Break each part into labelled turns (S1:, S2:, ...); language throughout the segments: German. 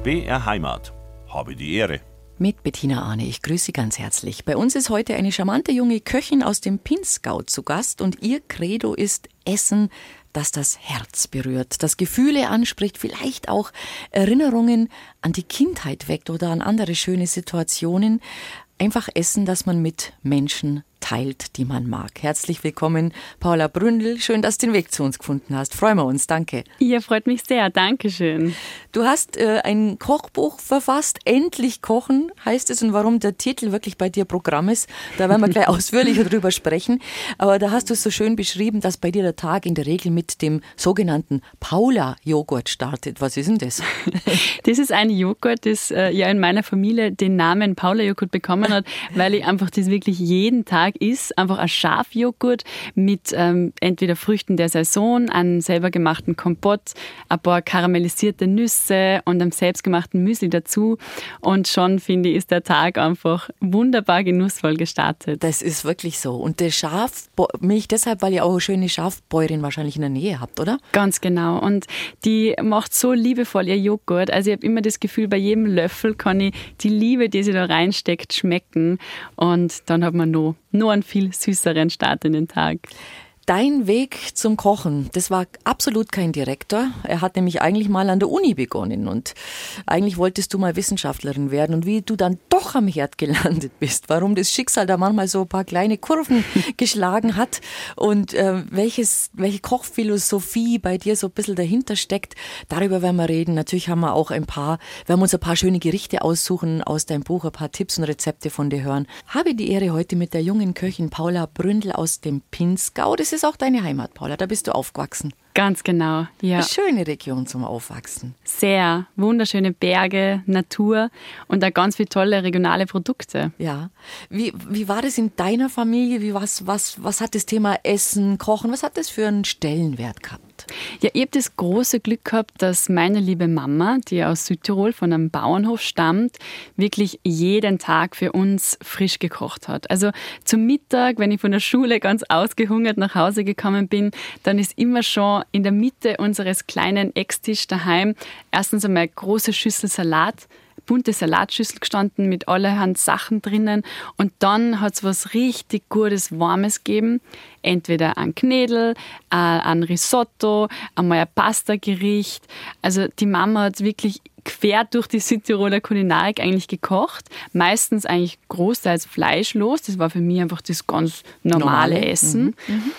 S1: BR Heimat. Habe die Ehre.
S2: Mit Bettina Arne, ich grüße Sie ganz herzlich. Bei uns ist heute eine charmante junge Köchin aus dem Pinzgau zu Gast und ihr Credo ist Essen, das das Herz berührt, das Gefühle anspricht, vielleicht auch Erinnerungen an die Kindheit weckt oder an andere schöne Situationen. Einfach Essen, das man mit Menschen teilt, die man mag. Herzlich willkommen, Paula Bründel. Schön, dass du den Weg zu uns gefunden hast. Freuen wir uns. Danke.
S3: Ja, freut mich sehr. Dankeschön.
S2: Du hast ein Kochbuch verfasst. Endlich kochen heißt es. Und warum der Titel wirklich bei dir Programm ist, da werden wir gleich ausführlicher drüber sprechen. Aber da hast du es so schön beschrieben, dass bei dir der Tag in der Regel mit dem sogenannten Paula-Joghurt startet. Was ist denn das?
S3: Das ist ein Joghurt, das ja in meiner Familie den Namen Paula-Joghurt bekommen hat, weil ich einfach das wirklich jeden Tag ist. Einfach ein Schafjoghurt mit entweder Früchten der Saison, einem selber gemachten Kompott, ein paar karamellisierte Nüsse und einem selbstgemachten Müsli dazu. Und schon, finde ich, ist der Tag einfach wunderbar genussvoll gestartet.
S2: Das ist wirklich so. Und der Schafmilch deshalb, weil ihr auch eine schöne Schafbäuerin wahrscheinlich in der Nähe habt, oder?
S3: Ganz genau. Und die macht so liebevoll ihr Joghurt. Also ich habe immer das Gefühl, bei jedem Löffel kann ich die Liebe, die sie da reinsteckt, schmecken. Und dann hat man nur einen viel süßeren Start in den Tag.
S2: Dein Weg zum Kochen, das war absolut kein direkter. Er hat nämlich eigentlich mal an der Uni begonnen und eigentlich wolltest du mal Wissenschaftlerin werden und wie du dann doch am Herd gelandet bist, warum das Schicksal da manchmal so ein paar kleine Kurven geschlagen hat und welche Kochphilosophie bei dir so ein bisschen dahinter steckt, darüber werden wir reden. Natürlich werden wir uns ein paar schöne Gerichte aussuchen aus deinem Buch, ein paar Tipps und Rezepte von dir hören. Habe die Ehre heute mit der jungen Köchin Paula Bründel aus dem Pinzgau. Das ist auch deine Heimat, Paula. Da bist du aufgewachsen.
S3: Ganz genau, ja.
S2: Eine schöne Region zum Aufwachsen.
S3: Sehr wunderschöne Berge, Natur und auch ganz viele tolle regionale Produkte.
S2: Ja. Wie war das in deiner Familie? Was hat das Thema Essen, Kochen, was hat das für einen Stellenwert gehabt?
S3: Ja, ich habe das große Glück gehabt, dass meine liebe Mama, die aus Südtirol von einem Bauernhof stammt, wirklich jeden Tag für uns frisch gekocht hat. Also zum Mittag, wenn ich von der Schule ganz ausgehungert nach Hause gekommen bin, dann ist immer schon in der Mitte unseres kleinen Ecktisch daheim erstens einmal eine große Schüssel Salat, bunte Salatschüssel gestanden mit allerhand Sachen drinnen und dann hat es was richtig Gutes, Warmes gegeben. Entweder ein Knädel, ein Risotto, einmal ein Pasta-Gericht. Also die Mama hat wirklich quer durch die Südtiroler Kulinarik eigentlich gekocht. Meistens eigentlich großteils fleischlos. Das war für mich einfach das ganz normale Essen.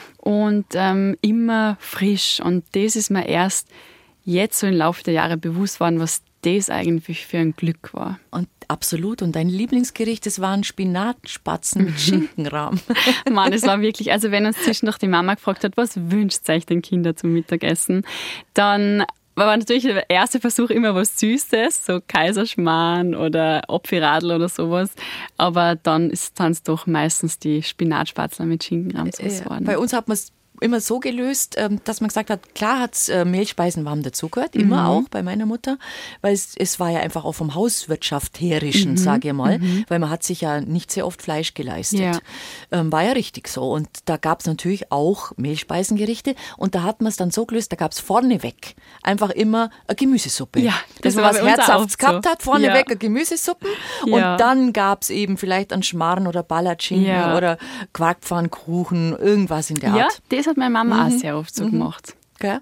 S3: Und immer frisch. Und das ist mir erst jetzt so im Laufe der Jahre bewusst worden, was das eigentlich für ein Glück war.
S2: Und absolut. Und dein Lieblingsgericht, das waren Spinatspatzen mit Schinkenrahm.
S3: Mann, es war wirklich, also wenn uns zwischendurch die Mama gefragt hat, was wünscht euch den Kindern zum Mittagessen, dann war natürlich der erste Versuch immer was Süßes, so Kaiserschmarrn oder Apfelradl oder sowas. Aber dann ist es doch meistens die Spinatspatzler mit Schinkenrahm geworden.
S2: Bei uns hat man es immer so gelöst, dass man gesagt hat, klar hat Mehlspeisen warm dazugehört, immer auch bei meiner Mutter, weil es war ja einfach auch vom Hauswirtschaftherischen, sage ich mal, weil man hat sich ja nicht sehr oft Fleisch geleistet.
S3: Ja.
S2: War ja richtig so und da gab es natürlich auch Mehlspeisengerichte und da hat man es dann so gelöst, da gab es vorneweg einfach immer eine Gemüsesuppe.
S3: Ja,
S2: dass man was Herzhaftes gehabt hat, vorneweg eine Gemüsesuppe und dann gab es eben vielleicht einen Schmarrn oder Ballatschinken oder Quarkpfannkuchen, irgendwas in der Art.
S3: Ja, das hat meine Mama auch sehr oft so gemacht.
S2: Okay.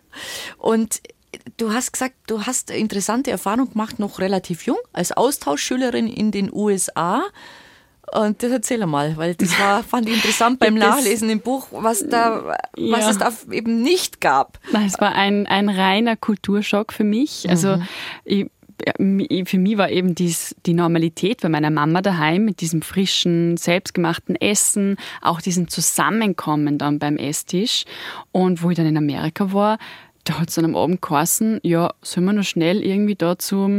S2: Und du hast gesagt, du hast eine interessante Erfahrung gemacht, noch relativ jung, als Austauschschülerin in den USA. Und das erzähl mal, weil das fand ich interessant beim Nachlesen im Buch, was es da eben nicht gab.
S3: Es war ein reiner Kulturschock für mich. Also für mich war eben die Normalität bei meiner Mama daheim mit diesem frischen, selbstgemachten Essen, auch diesem Zusammenkommen dann beim Esstisch. Und wo ich dann in Amerika war, da hat es dann am Abend geheißen, ja, sollen wir noch schnell irgendwie da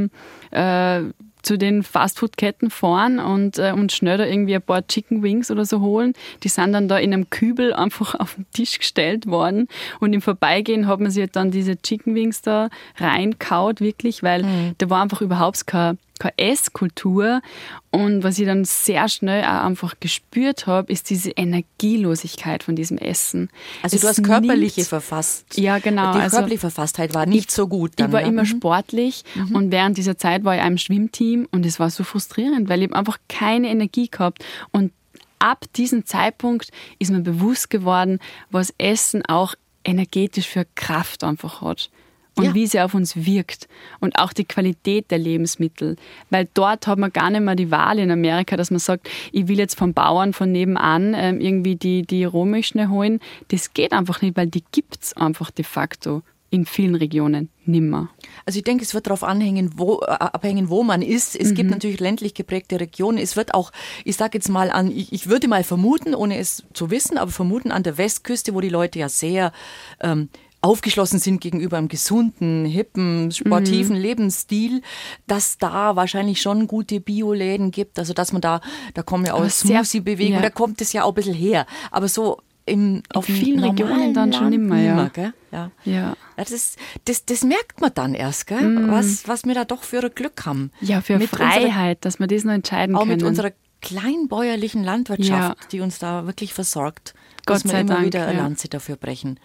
S3: zu den Fastfood-Ketten fahren und schnell da irgendwie ein paar Chicken Wings oder so holen. Die sind dann da in einem Kübel einfach auf den Tisch gestellt worden und im Vorbeigehen hat man sich dann diese Chicken Wings da reinkaut, wirklich, weil da war einfach überhaupt kein keine Esskultur. Und was ich dann sehr schnell auch einfach gespürt habe, ist diese Energielosigkeit von diesem Essen.
S2: Also du hast körperliche verfasst.
S3: Ja, genau.
S2: Die körperliche Verfasstheit war nicht so gut. Dann,
S3: ich war immer sportlich und während dieser Zeit war ich auch im Schwimmteam und es war so frustrierend, weil ich hab einfach keine Energie gehabt. Und ab diesem Zeitpunkt ist mir bewusst geworden, was Essen auch energetisch für Kraft einfach hat. Und wie sie auf uns wirkt. Und auch die Qualität der Lebensmittel. Weil dort hat man gar nicht mehr die Wahl in Amerika, dass man sagt, ich will jetzt vom Bauern von nebenan irgendwie die Rohmilch holen. Das geht einfach nicht, weil die gibt es einfach de facto in vielen Regionen nimmer.
S2: Also ich denke, es wird darauf abhängen, wo man ist. Es gibt natürlich ländlich geprägte Regionen. Es wird auch, ich sage jetzt mal ich würde mal vermuten, ohne es zu wissen, aber vermuten an der Westküste, wo die Leute ja sehr aufgeschlossen sind gegenüber einem gesunden, hippen, sportiven Lebensstil, dass da wahrscheinlich schon gute Bioläden gibt. Also dass man da kommen ja auch Smoothie-Bewegungen, da kommt es ja auch ein bisschen her. Aber so auf vielen Regionen dann schon nimmer, gell? Ja. Das merkt man dann erst, gell? Was wir da doch für ein Glück haben.
S3: Ja, für mit Freiheit, dass wir das noch entscheiden können.
S2: Auch mit unserer kleinbäuerlichen Landwirtschaft, die uns da wirklich versorgt.
S3: Gott sei Dank.
S2: Dass wir immer wieder eine Lanze dafür brechen.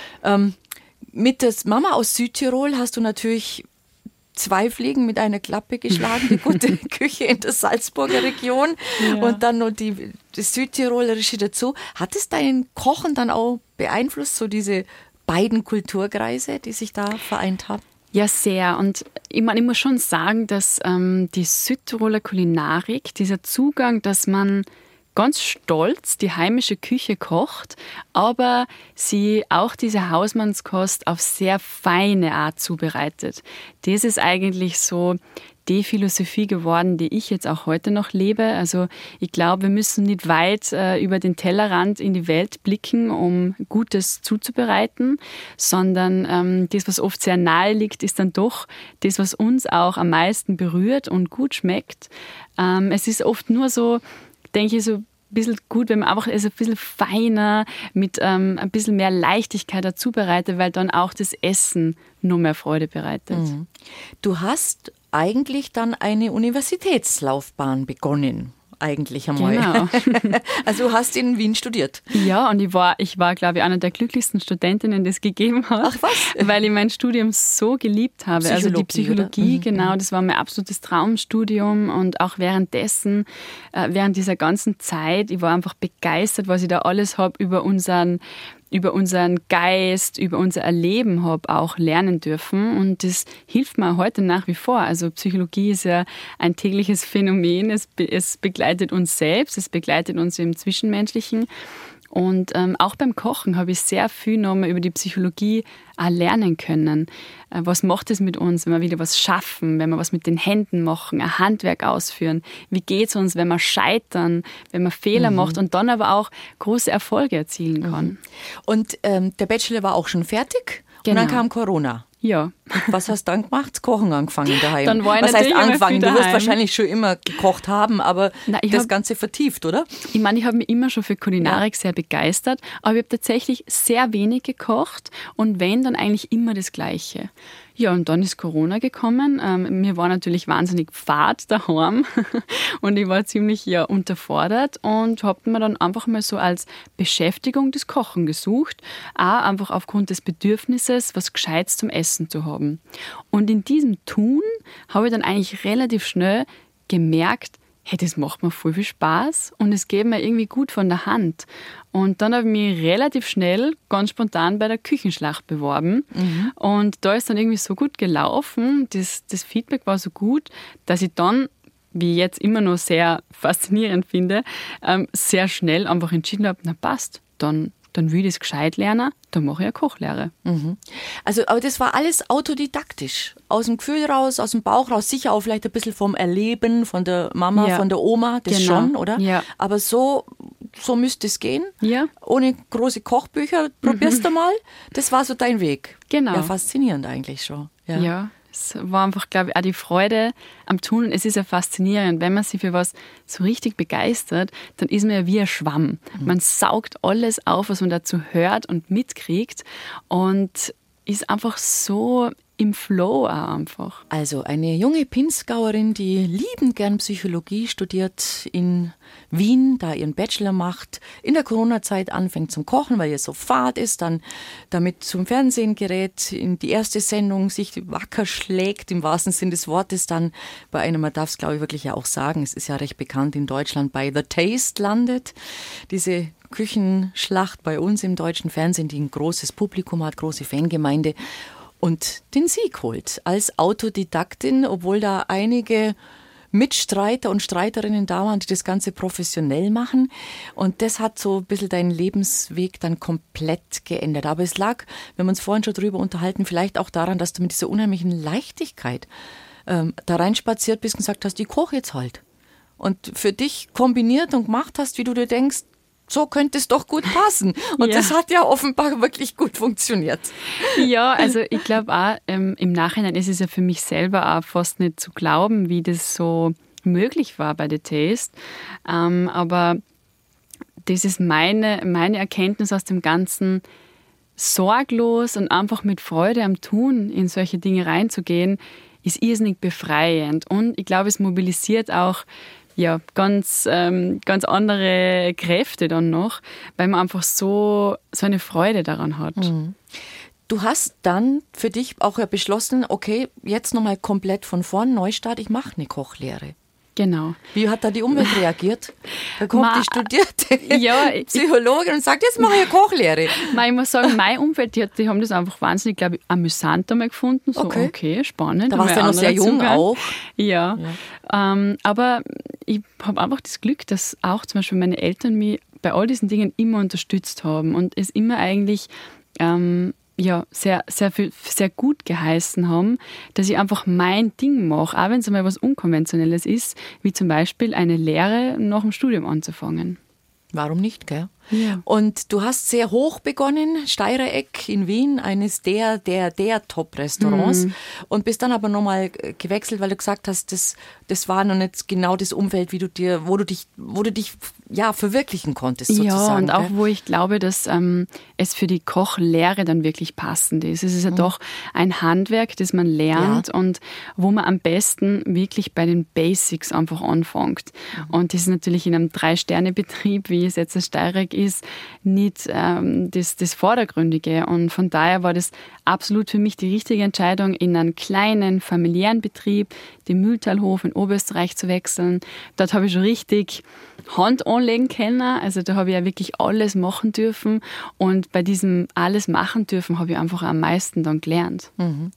S2: Mit der Mama aus Südtirol hast du natürlich 2 Fliegen mit einer Klappe geschlagen, die gute Küche in der Salzburger Region und dann noch das Südtirolerische dazu. Hat es dein Kochen dann auch beeinflusst, so diese beiden Kulturkreise, die sich da vereint haben?
S3: Ja, sehr. Und ich muss schon sagen, dass die Südtiroler Kulinarik, dieser Zugang, dass man ganz stolz die heimische Küche kocht, aber sie auch diese Hausmannskost auf sehr feine Art zubereitet. Das ist eigentlich so die Philosophie geworden, die ich jetzt auch heute noch lebe. Also ich glaube, wir müssen nicht weit über den Tellerrand in die Welt blicken, um Gutes zuzubereiten, sondern das, was oft sehr nahe liegt, ist dann doch das, was uns auch am meisten berührt und gut schmeckt. Es ist oft nur so, denke ich, so ein bisschen gut, wenn man einfach es ein bisschen feiner, mit ein bisschen mehr Leichtigkeit dazu bereitet, weil dann auch das Essen noch mehr Freude bereitet.
S2: Du hast eigentlich dann eine Universitätslaufbahn begonnen. Eigentlich einmal.
S3: Genau.
S2: Also du hast in Wien studiert.
S3: Ja, und ich war, glaube ich, eine der glücklichsten Studentinnen, die es gegeben hat.
S2: Ach was?
S3: Weil ich mein Studium so geliebt habe. Also die Psychologie, genau, das war mein absolutes Traumstudium. Und auch währenddessen, während dieser ganzen Zeit, ich war einfach begeistert, was ich da alles habe über unseren Geist, über unser Erleben habe auch lernen dürfen. Und das hilft mir heute nach wie vor. Also Psychologie ist ja ein tägliches Phänomen. Es begleitet uns selbst, es begleitet uns im Zwischenmenschlichen. Und auch beim Kochen habe ich sehr viel nochmal über die Psychologie auch lernen können. Was macht es mit uns, wenn wir wieder was schaffen, wenn wir was mit den Händen machen, ein Handwerk ausführen? Wie geht es uns, wenn wir scheitern, wenn man Fehler macht und dann aber auch große Erfolge erzielen kann?
S2: Und der Bachelor war auch schon fertig
S3: Genau.
S2: Und dann kam Corona.
S3: Ja.
S2: Was hast du dann gemacht? Kochen angefangen daheim.
S3: Dann war ich
S2: Was heißt
S3: natürlich
S2: angefangen?
S3: immer
S2: Du wirst
S3: daheim.
S2: wahrscheinlich schon immer gekocht haben, aber das Ganze vertieft, oder?
S3: Ich meine, ich habe mich immer schon für Kulinarik sehr begeistert, aber ich habe tatsächlich sehr wenig gekocht und wenn, dann eigentlich immer das Gleiche. Ja, und dann ist Corona gekommen. Mir war natürlich wahnsinnig fad daheim und ich war ziemlich unterfordert und habe mir dann einfach mal so als Beschäftigung das Kochen gesucht, auch einfach aufgrund des Bedürfnisses, was Gescheites zum Essen zu haben. Und in diesem Tun habe ich dann eigentlich relativ schnell gemerkt, hey, das macht mir voll viel Spaß und es geht mir irgendwie gut von der Hand. Und dann habe ich mich relativ schnell, ganz spontan bei der Küchenschlacht beworben. Und da ist dann irgendwie so gut gelaufen, das Feedback war so gut, dass ich dann, wie ich jetzt immer noch sehr faszinierend finde, sehr schnell einfach entschieden habe, na passt, dann will ich das gescheit lernen, dann mache ich eine Kochlehre.
S2: Also, aber das war alles autodidaktisch. Aus dem Gefühl raus, aus dem Bauch raus, sicher auch vielleicht ein bisschen vom Erleben, von der Mama, von der Oma, das
S3: Genau.
S2: schon, oder?
S3: Ja.
S2: Aber so müsste es gehen.
S3: Ja.
S2: Ohne große Kochbücher, probierst du mal. Das war so dein Weg.
S3: Genau.
S2: Ja, faszinierend eigentlich schon.
S3: Ja, es war einfach, glaube ich, auch die Freude am Tun. Es ist ja faszinierend, wenn man sich für was so richtig begeistert, dann ist man ja wie ein Schwamm. Man saugt alles auf, was man dazu hört und mitkriegt. Und ist einfach so im Flow auch einfach.
S2: Also eine junge Pinzgauerin, die liebend gern Psychologie studiert in Wien, da ihren Bachelor macht, in der Corona-Zeit anfängt zum Kochen, weil ihr so fad ist, dann damit zum Fernsehen gerät, in die erste Sendung sich wacker schlägt, im wahrsten Sinn des Wortes, dann bei einem, man darf es glaube ich wirklich ja auch sagen, es ist ja recht bekannt in Deutschland, bei The Taste landet. Diese Küchenschlacht bei uns im deutschen Fernsehen, die ein großes Publikum hat, große Fangemeinde, und den Sieg holt als Autodidaktin, obwohl da einige Mitstreiter und Streiterinnen da waren, die das Ganze professionell machen. Und das hat so ein bisschen deinen Lebensweg dann komplett geändert. Aber es lag, wenn wir uns vorhin schon drüber unterhalten, vielleicht auch daran, dass du mit dieser unheimlichen Leichtigkeit da reinspaziert bist und gesagt hast, ich koche jetzt halt. Und für dich kombiniert und gemacht hast, wie du dir denkst, so könnte es doch gut passen. Und
S3: Ja.
S2: das hat ja offenbar wirklich gut funktioniert.
S3: Ja, also ich glaube auch, im Nachhinein ist es ja für mich selber auch fast nicht zu glauben, wie das so möglich war bei The Taste. Aber das ist meine Erkenntnis aus dem Ganzen, sorglos und einfach mit Freude am Tun in solche Dinge reinzugehen, ist irrsinnig befreiend. Und ich glaube, es mobilisiert auch ganz andere Kräfte dann noch, weil man einfach so eine Freude daran hat.
S2: Du hast dann für dich auch ja beschlossen, okay, jetzt nochmal komplett von vorn, Neustart, ich mache eine Kochlehre.
S3: Genau.
S2: Wie hat da die Umwelt reagiert? Da kommt die studierte Psychologin und sagt, jetzt mache ich eine Kochlehre.
S3: Ich muss sagen, mein Umfeld, die haben das einfach wahnsinnig, glaube ich, amüsant einmal gefunden. So, okay spannend.
S2: Da warst du ja noch sehr jung auch.
S3: Ja. Aber ich habe einfach das Glück, dass auch zum Beispiel meine Eltern mich bei all diesen Dingen immer unterstützt haben und es immer eigentlich sehr gut geheißen haben, dass ich einfach mein Ding mache, auch wenn es einmal was Unkonventionelles ist, wie zum Beispiel eine Lehre nach dem Studium anzufangen.
S2: Warum nicht, gell?
S3: Ja.
S2: Und du hast sehr hoch begonnen, Steirereck in Wien, eines der Top-Restaurants und bist dann aber nochmal gewechselt, weil du gesagt hast, das war noch nicht genau das Umfeld, wo du dich verwirklichen konntest sozusagen.
S3: Ja, und auch
S2: gell?
S3: wo ich glaube, dass es für die Kochlehre dann wirklich passend ist. Es ist ja doch ein Handwerk, das man lernt und wo man am besten wirklich bei den Basics einfach anfängt. Und das ist natürlich in einem 3-Sterne-Betrieb, wie es jetzt ein Steirereck ist, nicht das Vordergründige. Und von daher war das absolut für mich die richtige Entscheidung, in einen kleinen familiären Betrieb, den Mühltalhof in Oberösterreich zu wechseln. Dort habe ich schon richtig Hand anlegen können. Also da habe ich ja wirklich alles machen dürfen. Und bei diesem alles machen dürfen habe ich einfach am meisten dann gelernt.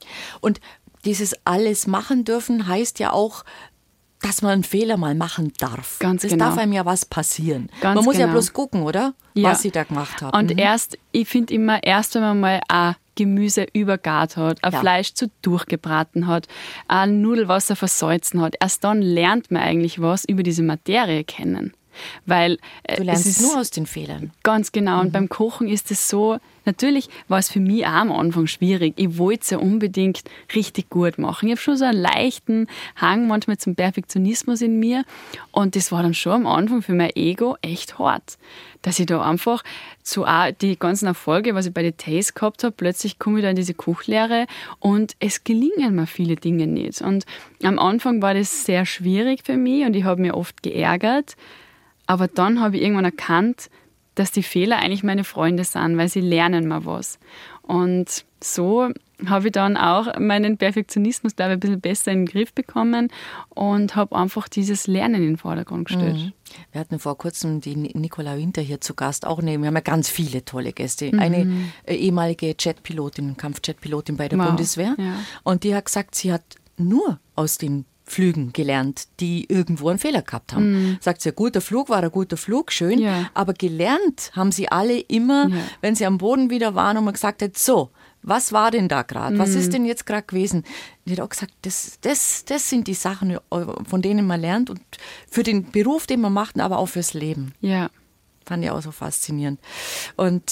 S2: Und dieses alles machen dürfen heißt ja auch, dass man einen Fehler mal machen darf.
S3: Ganz
S2: das
S3: genau.
S2: darf einem ja was passieren.
S3: Ganz
S2: man muss ja
S3: genau.
S2: bloß gucken, oder?
S3: Ja.
S2: Was sie da gemacht haben.
S3: Und ich finde immer, wenn man mal ein Gemüse übergart hat, ein Fleisch zu durchgebraten hat, ein Nudelwasser versalzen hat, erst dann lernt man eigentlich was über diese Materie kennen. Weil
S2: du lernst
S3: es ist
S2: nur aus den Fehlern.
S3: Ganz genau. Und beim Kochen ist es so, natürlich war es für mich auch am Anfang schwierig. Ich wollte es ja unbedingt richtig gut machen. Ich habe schon so einen leichten Hang manchmal zum Perfektionismus in mir. Und das war dann schon am Anfang für mein Ego echt hart. Dass ich da einfach auch die ganzen Erfolge, was ich bei The Taste gehabt habe, plötzlich komme ich da in diese Kochlehre und es gelingen mir viele Dinge nicht. Und am Anfang war das sehr schwierig für mich und ich habe mich oft geärgert. Aber dann habe ich irgendwann erkannt, dass die Fehler eigentlich meine Freunde sind, weil sie lernen mir was. Und so habe ich dann auch meinen Perfektionismus, glaube ich, ein bisschen besser in den Griff bekommen und habe einfach dieses Lernen in den Vordergrund gestellt.
S2: Wir hatten vor kurzem die Nicola Winter hier zu Gast, auch wir haben ja ganz viele tolle Gäste. Eine ehemalige Jetpilotin, Kampfjetpilotin bei der Bundeswehr.
S3: Ja.
S2: Und die hat gesagt, sie hat nur aus den Flügen gelernt, die irgendwo einen Fehler gehabt haben. Sagt sie, ein guter Flug war ein guter Flug, schön, aber gelernt haben sie alle immer, wenn sie am Boden wieder waren und man gesagt hat, so, was war denn da gerade? Was ist denn jetzt gerade gewesen? Die hat auch gesagt, das sind die Sachen, von denen man lernt und für den Beruf, den man macht, aber auch fürs Leben.
S3: Ja.
S2: Fand ich auch so faszinierend. Und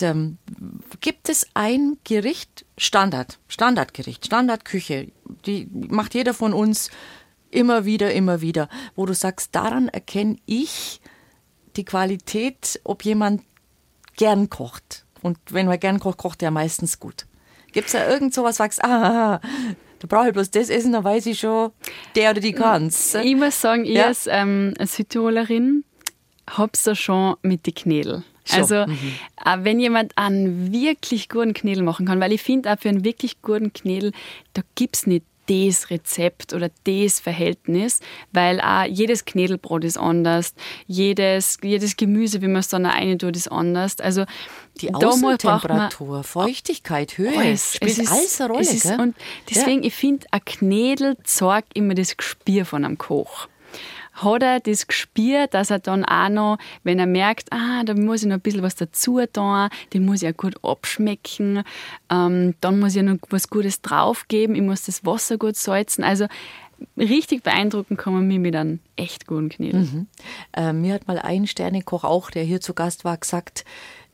S2: gibt es ein Gericht, Standardgericht, Standardküche, die macht jeder von uns immer wieder, wo du sagst, daran erkenne ich die Qualität, ob jemand gern kocht. Und wenn man gern kocht, kocht er meistens gut. Gibt es da irgend sowas, sagst da brauche ich bloß das essen, dann weiß ich schon, der oder die kann's.
S3: Ich muss sagen, ich als Südtirolerin hab's da schon mit den Knädel. Also, wenn jemand einen wirklich guten Knädel machen kann, weil ich finde, auch für einen wirklich guten Knädel, da gibt es nicht das Rezept oder das Verhältnis, weil auch jedes Knädelbrot ist anders, jedes Gemüse, wie man es dann rein tut, ist anders. Also,
S2: die Außentemperatur, Feuchtigkeit, Höhe, spielt alles eine Rolle. Gell?
S3: Und deswegen, ich finde, ein Knädel zeigt immer das Gespür von einem Koch. Hat er das Gespür, dass er dann auch noch, wenn er merkt, da muss ich noch ein bisschen was dazu tun, den muss ich auch gut abschmecken, dann muss ich noch was Gutes draufgeben, ich muss das Wasser gut salzen. Also richtig beeindrucken kann man mich mit einem echt guten Knädel.
S2: Mir hat mal ein Sternekoch auch, der hier zu Gast war, gesagt,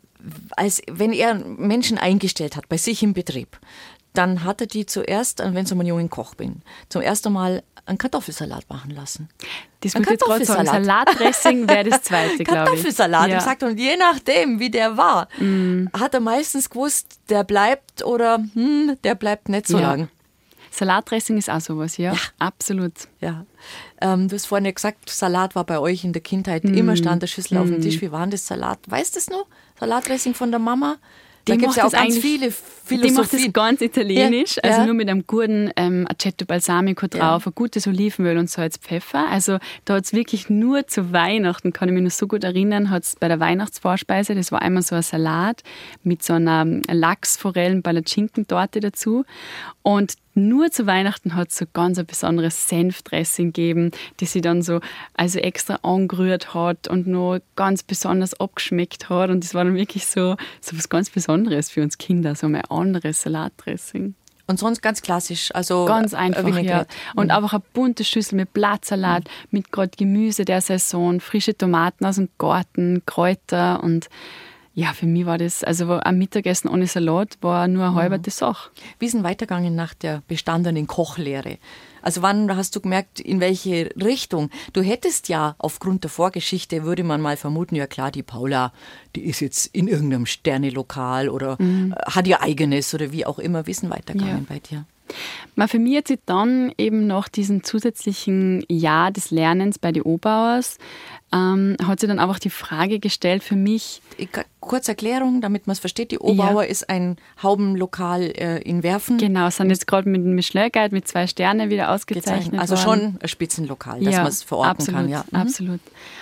S2: als wenn er Menschen eingestellt hat bei sich im Betrieb, dann hat er die zuerst, wenn ich ein junger Koch bin, zum ersten Mal einen Kartoffelsalat machen lassen.
S3: Das würde ich jetzt gerade sagen, Salatdressing wäre das zweite, glaube ich.
S2: Kartoffelsalat, ja. Gesagt, und je nachdem, wie der war, hat er meistens gewusst, der bleibt oder der bleibt nicht so lang.
S3: Salatdressing ist auch sowas, ja. Absolut.
S2: Ja. Du hast vorhin ja gesagt, Salat war bei euch in der Kindheit immer stand der Schüssel auf dem Tisch. Wie war denn das Salat? Weißt du das noch? Salatdressing von der Mama? Da gibt es ja auch ganz viele Philosophien.
S3: Die macht das ganz italienisch, also nur mit einem guten Aceto Balsamico drauf, ein gutes Olivenöl und Salz, Pfeffer. Also da hat es wirklich nur zu Weihnachten, kann ich mich noch so gut erinnern, hat es bei der Weihnachtsvorspeise, das war einmal so ein Salat mit so einer Lachs-Forellen-Palatschinken-Torte dazu. Und nur zu Weihnachten hat es so ganz ein besonderes Senfdressing gegeben, das sie dann so also extra angerührt hat und noch ganz besonders abgeschmeckt hat. Und das war dann wirklich so was ganz Besonderes für uns Kinder, so ein anderes Salatdressing.
S2: Und sonst ganz klassisch, also
S3: ganz einfach, ja. Und einfach eine bunte Schüssel mit Blattsalat, mit gerade Gemüse der Saison, frische Tomaten aus dem Garten, Kräuter und ja, für mich war das, also ein Mittagessen ohne Salat war nur eine halbe Sache.
S2: Wie ist denn weitergegangen nach der bestandenen Kochlehre? Also wann hast du gemerkt, in welche Richtung? Du hättest ja aufgrund der Vorgeschichte, würde man mal vermuten, ja klar, die Paula, die ist jetzt in irgendeinem Sternelokal oder hat ihr eigenes oder wie auch immer. Wie ist denn weitergegangen bei dir?
S3: Für mich hat sich dann eben nach diesem zusätzlichen Jahr des Lernens bei den Obauers hat sich dann einfach die Frage gestellt für mich.
S2: Kurze Erklärung, damit man es versteht. Die Obauer ist ein Haubenlokal in Werfen.
S3: Genau, sind jetzt gerade mit dem Michelin-Guide mit 2 Sternen wieder ausgezeichnet
S2: Also
S3: worden.
S2: schon ein Spitzenlokal, dass man es verorten kann. Ja,
S3: absolut.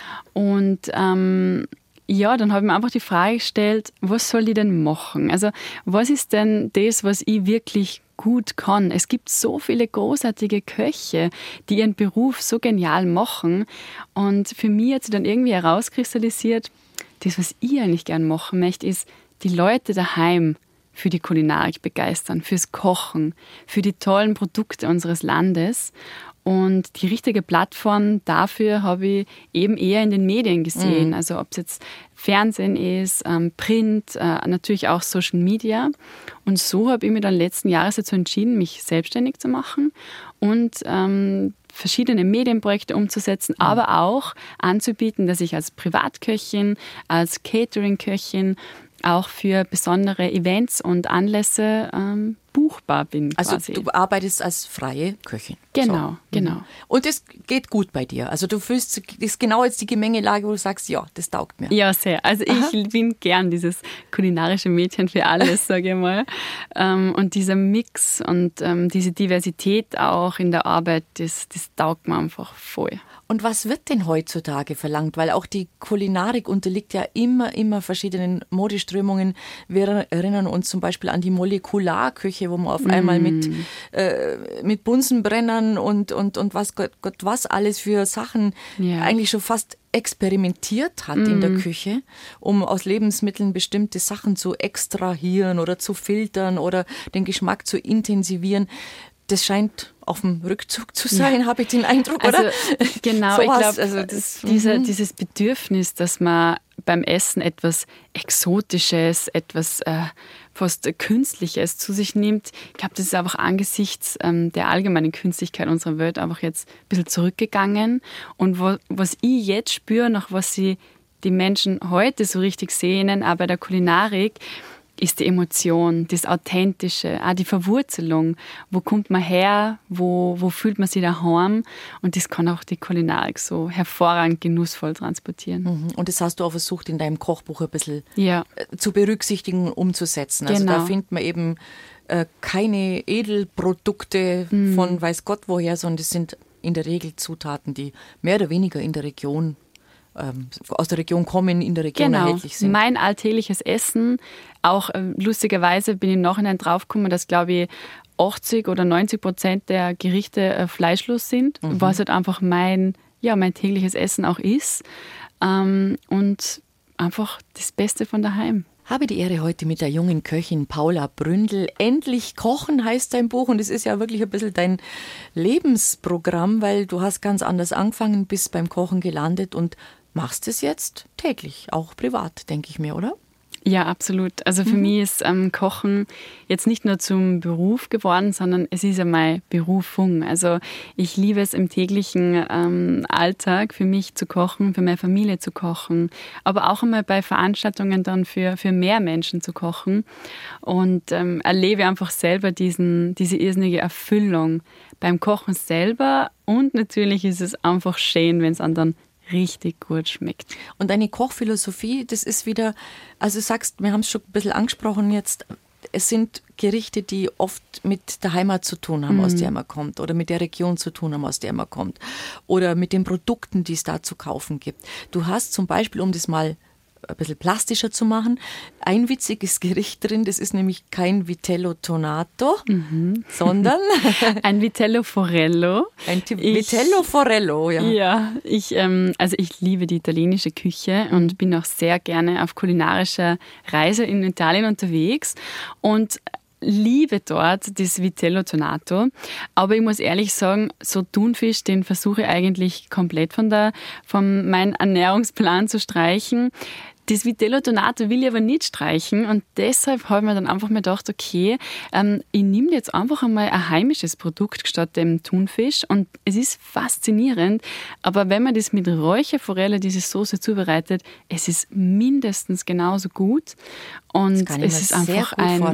S3: Und dann habe ich mir einfach die Frage gestellt, was soll ich denn machen? Also was ist denn das, was ich wirklich gut kann? Es gibt so viele großartige Köche, die ihren Beruf so genial machen. Und für mich hat sich dann irgendwie herauskristallisiert, das, was ich eigentlich gern machen möchte, ist, die Leute daheim für die Kulinarik begeistern, fürs Kochen, für die tollen Produkte unseres Landes. Und die richtige Plattform dafür habe ich eben eher in den Medien gesehen. Also ob es jetzt Fernsehen ist, Print, natürlich auch Social Media. Und so habe ich mir dann letzten Jahres dazu entschieden, mich selbstständig zu machen und verschiedene Medienprojekte umzusetzen, aber auch anzubieten, dass ich als Privatköchin, als Catering-Köchin auch für besondere Events und Anlässe buchbar bin.
S2: Also
S3: quasi.
S2: Du arbeitest als freie Köchin.
S3: Genau,
S2: so.
S3: Genau.
S2: Und das geht gut bei dir. Also du fühlst, das ist genau jetzt die Gemengelage, wo du sagst, ja, das taugt mir.
S3: Ja, sehr. Also ich bin gern dieses kulinarische Mädchen für alles, sage ich mal. Und dieser Mix und diese Diversität auch in der Arbeit, das taugt mir einfach voll.
S2: Und was wird denn heutzutage verlangt? Weil auch die Kulinarik unterliegt ja immer verschiedenen Modeströmungen. Wir erinnern uns zum Beispiel an die Molekularküche, wo man auf einmal mit Bunsenbrennern und was Gott was alles für Sachen eigentlich schon fast experimentiert hat in der Küche, um aus Lebensmitteln bestimmte Sachen zu extrahieren oder zu filtern oder den Geschmack zu intensivieren. Das scheint auf dem Rückzug zu sein, habe ich den Eindruck, oder?
S3: Also, genau, so ich glaube, also dieses Bedürfnis, dass man beim Essen etwas Exotisches, etwas fast Künstliches zu sich nimmt, ich glaube, das ist einfach angesichts der allgemeinen Künstlichkeit unserer Welt einfach jetzt ein bisschen zurückgegangen. Und was ich jetzt spüre, nach was sie die Menschen heute so richtig sehnen, auch bei der Kulinarik, ist die Emotion, das Authentische, auch die Verwurzelung. Wo kommt man her? Wo fühlt man sich daheim? Und das kann auch die Kulinarik so hervorragend genussvoll transportieren.
S2: Und das hast du auch versucht, in deinem Kochbuch ein bisschen
S3: Ja.
S2: zu berücksichtigen und umzusetzen. Also
S3: Genau.
S2: da findet man eben keine Edelprodukte von weiß Gott woher, sondern das sind in der Regel Zutaten, die mehr oder weniger in der Region aus der Region kommen, in der Region erhältlich sind.
S3: Mein alltägliches Essen, auch lustigerweise bin ich im Nachhinein draufgekommen, dass, glaube ich, 80 oder 90% der Gerichte fleischlos sind, was halt einfach mein tägliches Essen auch ist. Und einfach das Beste von daheim.
S2: Habe die Ehre, heute mit der jungen Köchin Paula Bründel. Endlich kochen heißt dein Buch und es ist ja wirklich ein bisschen dein Lebensprogramm, weil du hast ganz anders angefangen, bist beim Kochen gelandet und machst es jetzt täglich, auch privat, denke ich mir, oder?
S3: Ja, absolut. Also für mich ist Kochen jetzt nicht nur zum Beruf geworden, sondern es ist ja meine Berufung. Also ich liebe es im täglichen Alltag für mich zu kochen, für meine Familie zu kochen, aber auch einmal bei Veranstaltungen dann für mehr Menschen zu kochen und erlebe einfach selber diese irrsinnige Erfüllung beim Kochen selber und natürlich ist es einfach schön, wenn es dann richtig gut schmeckt.
S2: Und deine Kochphilosophie, das ist wieder, also du sagst, wir haben es schon ein bisschen angesprochen jetzt, es sind Gerichte, die oft mit der Heimat zu tun haben, aus der man kommt, oder mit der Region zu tun haben, aus der man kommt, oder mit den Produkten, die es da zu kaufen gibt. Du hast zum Beispiel, um das mal ein bisschen plastischer zu machen, ein witziges Gericht drin, das ist nämlich kein Vitello Tonato, sondern
S3: ein Vitello Forello.
S2: Ein Vitello Forello, ja.
S3: Ja, ich liebe die italienische Küche und bin auch sehr gerne auf kulinarischer Reise in Italien unterwegs und liebe dort das Vitello Tonato. Aber ich muss ehrlich sagen, so Thunfisch, den versuche ich eigentlich komplett von meinem Ernährungsplan zu streichen. Das Vitello Tonato will ich aber nicht streichen und deshalb habe ich mir dann einfach mal gedacht, okay, ich nehme jetzt einfach einmal ein heimisches Produkt statt dem Thunfisch und es ist faszinierend, aber wenn man das mit Räucherforelle, diese Soße zubereitet, es ist mindestens genauso gut und es ist einfach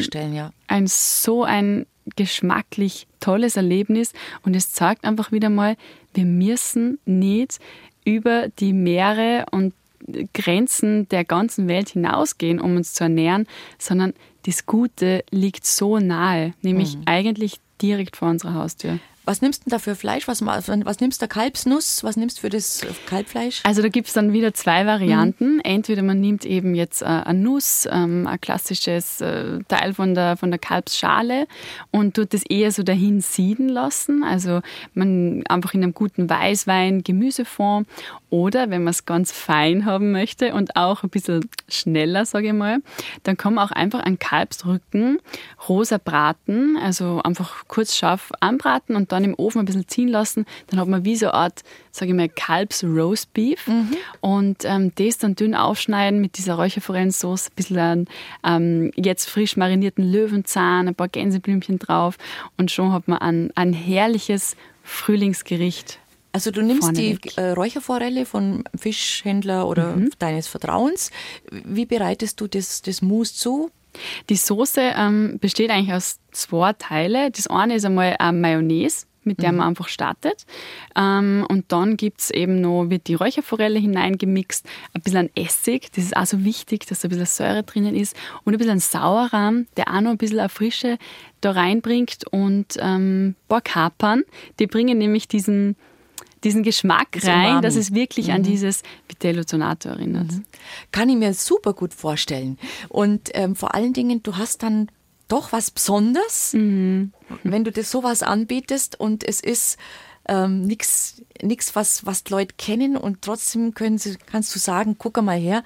S3: ein geschmacklich tolles Erlebnis und es zeigt einfach wieder mal, wir müssen nicht über die Meere und Grenzen der ganzen Welt hinausgehen, um uns zu ernähren, sondern das Gute liegt so nahe, nämlich eigentlich direkt vor unserer Haustür.
S2: Was nimmst du denn da für Fleisch? Was nimmst du da? Kalbsnuss? Was nimmst du für das Kalbfleisch?
S3: Also da gibt es dann wieder zwei Varianten. Entweder man nimmt eben jetzt eine Nuss, ein klassisches Teil von der Kalbsschale und tut das eher so dahin sieden lassen. Also man einfach in einem guten Weißwein, Gemüsefond oder wenn man es ganz fein haben möchte und auch ein bisschen schneller, sage ich mal, dann kann man auch einfach einen Kalbsrücken rosa braten, also einfach kurz scharf anbraten und dann im Ofen ein bisschen ziehen lassen. Dann hat man wie so eine Art, sage ich mal, Kalbs-Roastbeef. Und das dann dünn aufschneiden mit dieser Räucherforellensauce, ein bisschen jetzt frisch marinierten Löwenzahn, ein paar Gänseblümchen drauf und schon hat man ein herrliches Frühlingsgericht.
S2: Also du nimmst die Räucherforelle vom Fischhändler oder deines Vertrauens. Wie bereitest du das Mousse zu?
S3: Die Soße besteht eigentlich aus zwei Teilen. Das eine ist einmal eine Mayonnaise, mit der man einfach startet. Und dann wird die Räucherforelle hineingemixt, ein bisschen an Essig, das ist auch so wichtig, dass da ein bisschen Säure drinnen ist und ein bisschen Sauerrahm, der auch noch ein bisschen eine Frische da reinbringt und ein paar Kapern, die bringen nämlich diesen Geschmack rein, dass es wirklich an dieses Vitello Tonato erinnert.
S2: Kann ich mir super gut vorstellen. Und vor allen Dingen, du hast dann doch was Besonderes, wenn du das sowas anbietest und es ist nichts, was die Leute kennen und trotzdem kannst du sagen, guck mal her,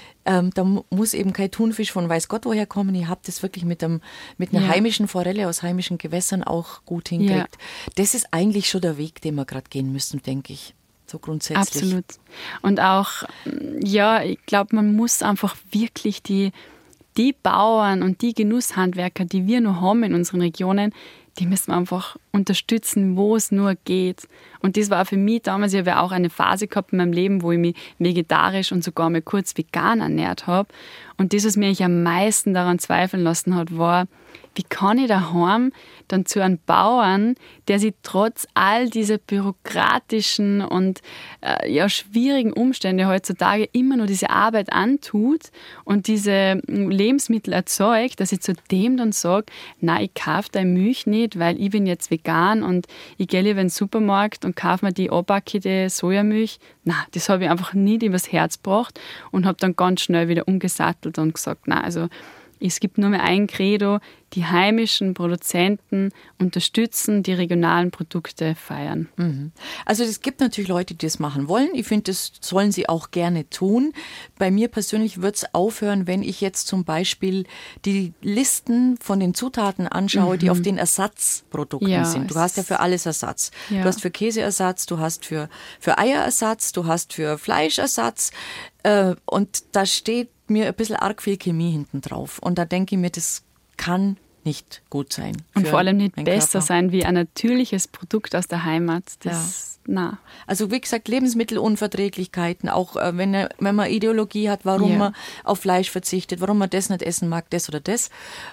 S2: da muss eben kein Thunfisch von weiß Gott woher kommen. Ich habe das wirklich mit einer heimischen Forelle aus heimischen Gewässern auch gut hingekriegt. Ja. Das ist eigentlich schon der Weg, den wir gerade gehen müssen, denke ich. So grundsätzlich.
S3: Absolut. Und auch, ich glaube, man muss einfach wirklich die Bauern und die Genusshandwerker, die wir noch haben in unseren Regionen, die müssen wir einfach unterstützen, wo es nur geht. Und das war für mich damals, ich habe ja auch eine Phase gehabt in meinem Leben, wo ich mich vegetarisch und sogar mal kurz vegan ernährt habe. Und das, was mich am meisten daran zweifeln lassen hat, war, wie kann ich daheim dann zu einem Bauern, der sich trotz all dieser bürokratischen und schwierigen Umstände heutzutage immer nur diese Arbeit antut und diese Lebensmittel erzeugt, dass ich zu dem dann sage, nein, ich kaufe deine Milch nicht, weil ich bin jetzt vegan und ich gehe lieber in den Supermarkt und kaufe mir die abpackte Sojamilch. Nein, das habe ich einfach nicht übers Herz gebracht und habe dann ganz schnell wieder umgesattelt und gesagt, nein, also es gibt nur mehr ein Credo, die heimischen Produzenten unterstützen, die regionalen Produkte feiern.
S2: Also es gibt natürlich Leute, die das machen wollen. Ich finde, das sollen sie auch gerne tun. Bei mir persönlich wird es aufhören, wenn ich jetzt zum Beispiel die Listen von den Zutaten anschaue, die auf den Ersatzprodukten sind. Du hast ja für alles Ersatz. Ja. Du hast für Käseersatz, du hast für Eierersatz, du hast für Fleischersatz. Und da steht mir ein bisschen arg viel Chemie hinten drauf. Und da denke ich mir, das kann nicht gut sein.
S3: Und vor allem nicht besser sein wie ein natürliches Produkt aus der Heimat. Na.
S2: Also wie gesagt, Lebensmittelunverträglichkeiten, auch wenn man Ideologie hat, warum man auf Fleisch verzichtet, warum man das nicht essen mag, das oder das.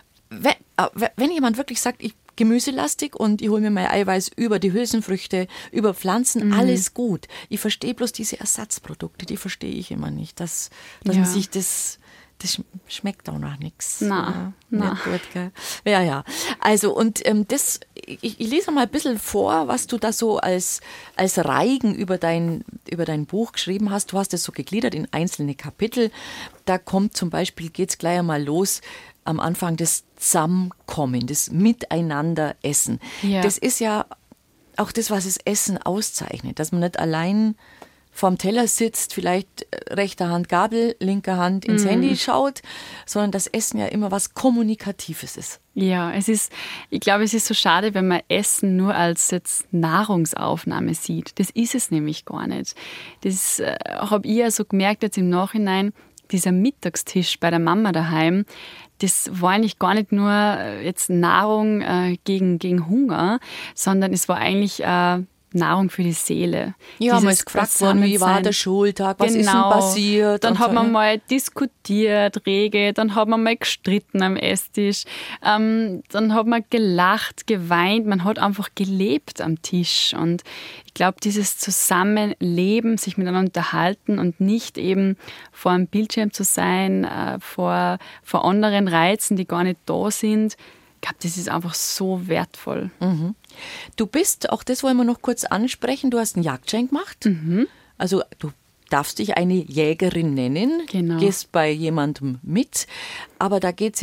S2: Wenn jemand wirklich sagt, ich gemüselastig und ich hole mir mein Eiweiß über die Hülsenfrüchte, über Pflanzen, alles gut. Ich verstehe bloß diese Ersatzprodukte, die verstehe ich immer nicht, dass man sich das schmeckt auch nach nichts.
S3: Na.
S2: Nicht gut, gell? Ja. Also und ich lese mal ein bisschen vor, was du da so als Reigen über dein Buch geschrieben hast. Du hast es so gegliedert in einzelne Kapitel. Da kommt zum Beispiel, geht's gleich einmal los, am Anfang das Zusammenkommen, das Miteinander-Essen. Ja. Das ist ja auch das, was das Essen auszeichnet, dass man nicht allein vorm Teller sitzt, vielleicht rechter Hand Gabel, linker Hand ins Handy schaut, sondern das Essen ja immer was Kommunikatives ist.
S3: Ja, ich glaube, es ist so schade, wenn man Essen nur als jetzt Nahrungsaufnahme sieht. Das ist es nämlich gar nicht. Das habe ich ja so gemerkt jetzt im Nachhinein, dieser Mittagstisch bei der Mama daheim, das war eigentlich gar nicht nur jetzt Nahrung gegen Hunger, sondern es war eigentlich Nahrung für die Seele.
S2: Ja, man ist gefragt worden, wie war der Schultag, was ist denn passiert?
S3: Dann hat man mal diskutiert, rege, dann hat man mal gestritten am Esstisch, dann hat man gelacht, geweint, man hat einfach gelebt am Tisch. Und ich glaube, dieses Zusammenleben, sich miteinander unterhalten und nicht eben vor einem Bildschirm zu sein, vor anderen Reizen, die gar nicht da sind, ich glaube, das ist einfach so wertvoll.
S2: Du bist, auch das wollen wir noch kurz ansprechen, du hast einen Jagdschein gemacht. Also du darfst dich eine Jägerin nennen, gehst bei jemandem mit. Aber da geht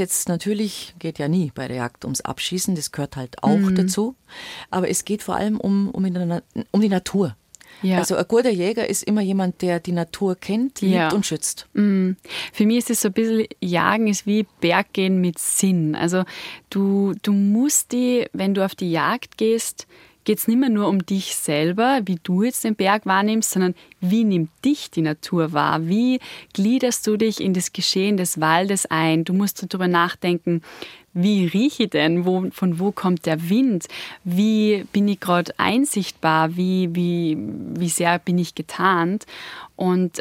S2: ja nie bei der Jagd ums Abschießen, das gehört halt auch dazu. Aber es geht vor allem um die Natur. Ja. Also ein guter Jäger ist immer jemand, der die Natur kennt, liebt und schützt.
S3: Für mich ist es so ein bisschen, Jagen ist wie Berggehen mit Sinn. Also du musst wenn du auf die Jagd gehst, geht es nicht mehr nur um dich selber, wie du jetzt den Berg wahrnimmst, sondern wie nimmt dich die Natur wahr? Wie gliederst du dich in das Geschehen des Waldes ein? Du musst darüber nachdenken, wie rieche ich denn? Von wo kommt der Wind? Wie bin ich gerade einsichtbar? Wie sehr bin ich getarnt? Und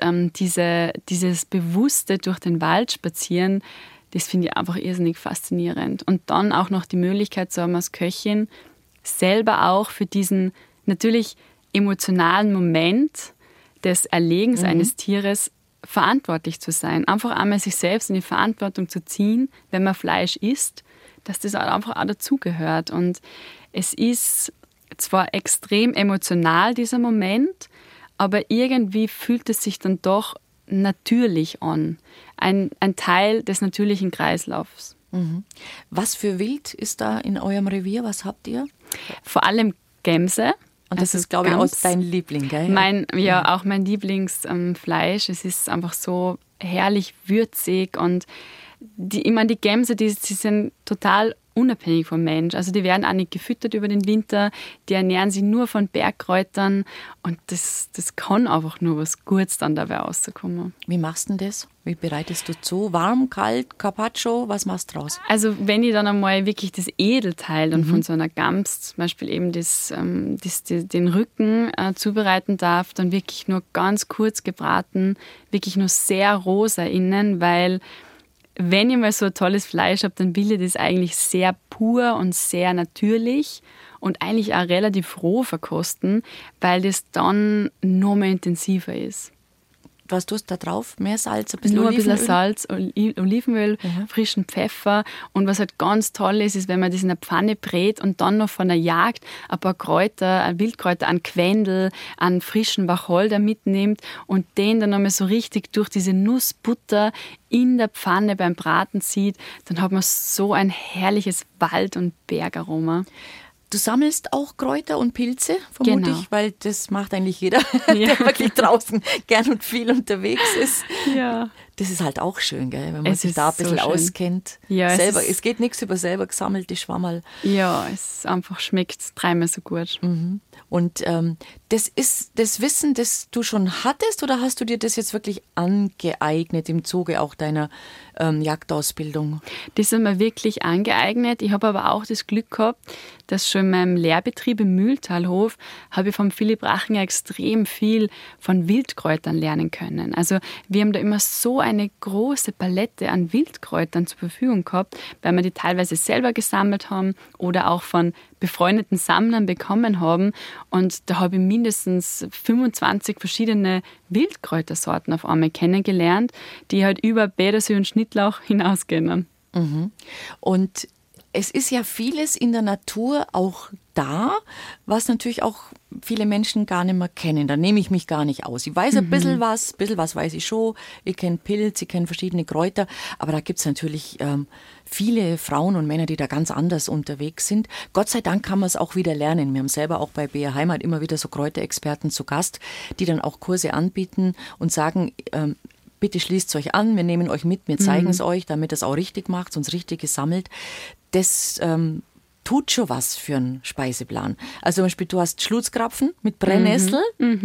S3: dieses bewusste durch den Wald spazieren, das finde ich einfach irrsinnig faszinierend. Und dann auch noch die Möglichkeit zu haben als Köchin, selber auch für diesen natürlich emotionalen Moment des Erlegens eines Tieres verantwortlich zu sein. Einfach einmal sich selbst in die Verantwortung zu ziehen, wenn man Fleisch isst, dass das einfach auch dazugehört. Und es ist zwar extrem emotional, dieser Moment, aber irgendwie fühlt es sich dann doch natürlich an. Ein Teil des natürlichen Kreislaufs.
S2: Was für Wild ist da in eurem Revier? Was habt ihr?
S3: Vor allem Gämse.
S2: Und das ist, glaube ich, auch dein Liebling, gell?
S3: Auch mein Lieblingsfleisch. Es ist einfach so herrlich würzig und ich meine, die Gämse, die sind total unabhängig vom Mensch. Also die werden auch nicht gefüttert über den Winter, die ernähren sich nur von Bergkräutern und das kann einfach nur was Gutes dann dabei rauskommen.
S2: Wie machst du denn das? Wie bereitest du zu? Warm, kalt, Carpaccio? Was machst du draus?
S3: Also wenn ich dann einmal wirklich das Edelteil dann von so einer Gams, zum Beispiel eben den Rücken zubereiten darf, dann wirklich nur ganz kurz gebraten, wirklich nur sehr rosa innen, weil wenn ich mal so ein tolles Fleisch habe, dann will ich das eigentlich sehr pur und sehr natürlich und eigentlich auch relativ roh verkosten, weil das dann noch mehr intensiver ist.
S2: Was tust du da drauf? Mehr Salz, ein bisschen
S3: Nur
S2: Olivenöl?
S3: ein bisschen Salz, Olivenöl, frischen Pfeffer. Und was halt ganz toll ist, wenn man das in der Pfanne brät und dann noch von der Jagd ein paar Kräuter, ein Wildkräuter, einen Quendel, einen frischen Wacholder mitnimmt und den dann nochmal so richtig durch diese Nussbutter in der Pfanne beim Braten zieht, dann hat man so ein herrliches Wald- und Bergaroma.
S2: Du sammelst auch Kräuter und Pilze, vermute
S3: Genau.
S2: ich, weil das macht eigentlich jeder, der wirklich draußen gern und viel unterwegs ist.
S3: Ja.
S2: Das ist halt auch schön, gell, wenn man
S3: Es
S2: sich
S3: ist
S2: da ein
S3: so
S2: bisschen
S3: schön.
S2: auskennt.
S3: Ja,
S2: Es geht nichts über selber gesammelte Schwammerl.
S3: Ja, es einfach schmeckt dreimal so gut.
S2: Und das ist das Wissen, das du schon hattest, oder hast du dir das jetzt wirklich angeeignet im Zuge auch deiner Jagdausbildung?
S3: Das ist mir wirklich angeeignet. Ich habe aber auch das Glück gehabt, dass schon in meinem Lehrbetrieb im Mühltalhof habe ich von Philipp Rachinger extrem viel von Wildkräutern lernen können. Also wir haben da immer so eine große Palette an Wildkräutern zur Verfügung gehabt, weil wir die teilweise selber gesammelt haben oder auch von befreundeten Sammlern bekommen haben. Und da habe ich mindestens 25 verschiedene Wildkräutersorten auf einmal kennengelernt, die halt über Bädersee und Schnittlauch hinausgehen.
S2: Und es ist ja vieles in der Natur auch da, was natürlich auch viele Menschen gar nicht mehr kennen. Da nehme ich mich gar nicht aus. Ich weiß ein bisschen was weiß ich schon. Ich kenne Pilz, ich kenne verschiedene Kräuter, aber da gibt es natürlich viele Frauen und Männer, die da ganz anders unterwegs sind. Gott sei Dank kann man es auch wieder lernen. Wir haben selber auch bei BR Heimat immer wieder so Kräuterexperten zu Gast, die dann auch Kurse anbieten und sagen, bitte schließt es euch an, wir nehmen euch mit, wir zeigen es euch, damit es auch richtig macht, uns richtig gesammelt. Das tut schon was für einen Speiseplan. Also zum Beispiel, du hast Schlutzkrapfen mit Brennnessel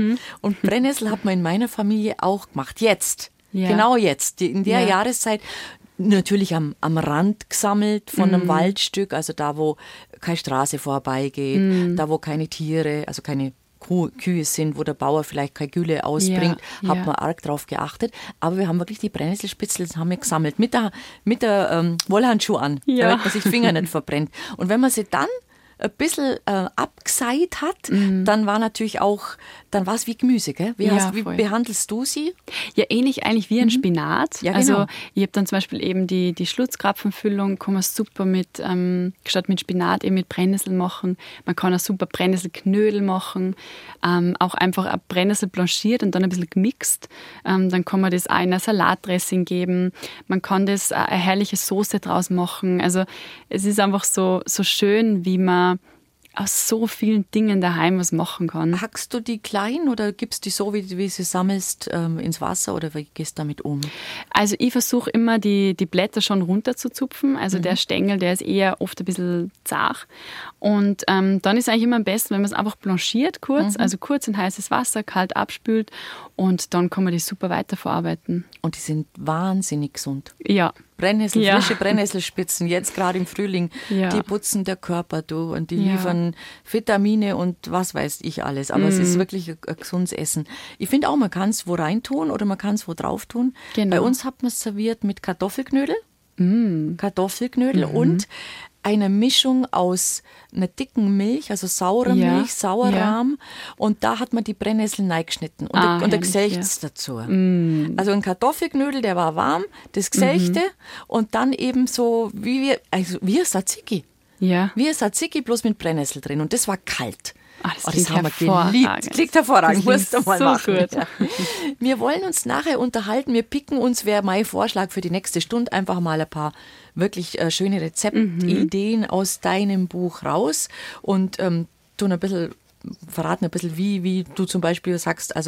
S2: und Brennnessel hat man in meiner Familie auch gemacht. Jetzt, genau jetzt, in der Jahreszeit. Natürlich am Rand gesammelt von einem Waldstück, also da, wo keine Straße vorbeigeht, da, wo keine Tiere, also keine Kühe sind, wo der Bauer vielleicht keine Gülle ausbringt, hat man arg drauf geachtet. Aber wir haben wirklich die Brennnesselspitzel, das haben wir gesammelt, mit der Wollhandschuh an, damit man sich die Finger nicht verbrennt. Und wenn man sie dann ein bisschen abgeseit hat, dann war natürlich auch, dann war es wie Gemüse, gell? Wie behandelst du sie?
S3: Ja, ähnlich eigentlich wie ein Spinat.
S2: Ja, genau.
S3: Also ich habe dann zum Beispiel eben die Schlutzkrapfenfüllung, kann man super mit, statt mit Spinat eben mit Brennnessel machen. Man kann auch super Brennnesselknödel machen, auch einfach ein Brennnessel blanchiert und dann ein bisschen gemixt. Dann kann man das auch in ein Salatdressing geben. Man kann das eine herrliche Soße draus machen. Also es ist einfach so schön, wie man aus so vielen Dingen daheim was machen kann.
S2: Hackst du die klein oder gibst die so, wie sie sammelst, ins Wasser oder wie gehst du damit um?
S3: Also ich versuche immer, die Blätter schon runter zu zupfen. Also der Stängel, der ist eher oft ein bisschen zart. Und dann ist es eigentlich immer am besten, wenn man es einfach blanchiert kurz, also kurz in heißes Wasser, kalt abspült und dann kann man die super weiterverarbeiten.
S2: Und die sind wahnsinnig gesund.
S3: Ja.
S2: Frische Brennnesselspitzen, jetzt gerade im Frühling, die putzen der Körper durch und die liefern Vitamine und was weiß ich alles. Aber es ist wirklich ein gesundes Essen. Ich finde auch, man kann es wo reintun oder man kann es wo drauf tun.
S3: Genau.
S2: Bei uns hat man es serviert mit Kartoffelknödel. Kartoffelknödel und eine Mischung aus einer dicken Milch, also saurer Milch, Sauerrahm. Und da hat man die Brennnesseln reingeschnitten und der Geselchts dazu. Also ein Kartoffelknödel, der war warm, das Geselchte und dann eben so wie ein Tzatziki.
S3: Ja.
S2: Wie ein Tzatziki, bloß mit Brennnessel drin. Und das war kalt.
S3: Das
S2: haben wir geliebt. Klingt hervorragend, musst du mal
S3: so
S2: machen.
S3: gut.
S2: Ja. Wir wollen uns nachher unterhalten. Wir picken uns, wäre mein Vorschlag für die nächste Stunde, einfach mal ein paar wirklich schöne Rezeptideen aus deinem Buch raus und verraten ein bisschen, wie du zum Beispiel sagst, also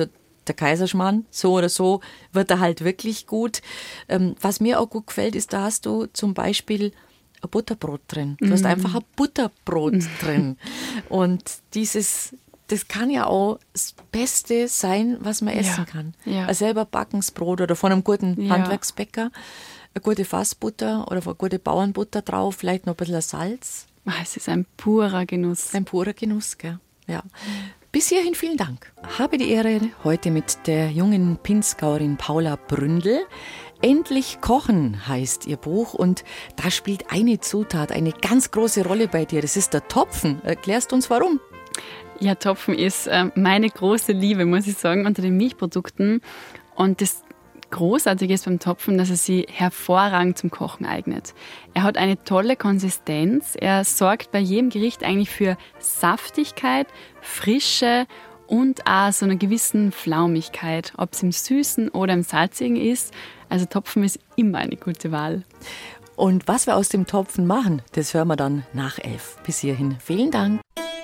S2: der Kaiserschmarrn, so oder so wird er halt wirklich gut. Was mir auch gut gefällt, ist, da hast du zum Beispiel ein Butterbrot drin. Du hast einfach ein Butterbrot drin. Und das kann ja auch das Beste sein, was man essen kann.
S3: Ja.
S2: Ein selber backenes Brot oder von einem guten Handwerksbäcker, eine gute Fassbutter oder eine gute Bauernbutter drauf, vielleicht noch ein bisschen Salz.
S3: Es ist ein purer Genuss.
S2: Ein purer Genuss, gell? Ja. Bis hierhin vielen Dank. Habe die Ehre, heute mit der jungen Pinzgauerin Paula Bründel. Endlich kochen heißt ihr Buch und da spielt eine Zutat eine ganz große Rolle bei dir. Das ist der Topfen. Erklärst du uns warum?
S3: Ja, Topfen ist meine große Liebe, muss ich sagen, unter den Milchprodukten. Und das Großartige ist beim Topfen, dass er sich hervorragend zum Kochen eignet. Er hat eine tolle Konsistenz. Er sorgt bei jedem Gericht eigentlich für Saftigkeit, Frische und auch so einer gewissen Flaumigkeit. Ob es im Süßen oder im Salzigen ist. Also Topfen ist immer eine gute Wahl.
S2: Und was wir aus dem Topfen machen, das hören wir dann nach 11. Bis hierhin vielen Dank.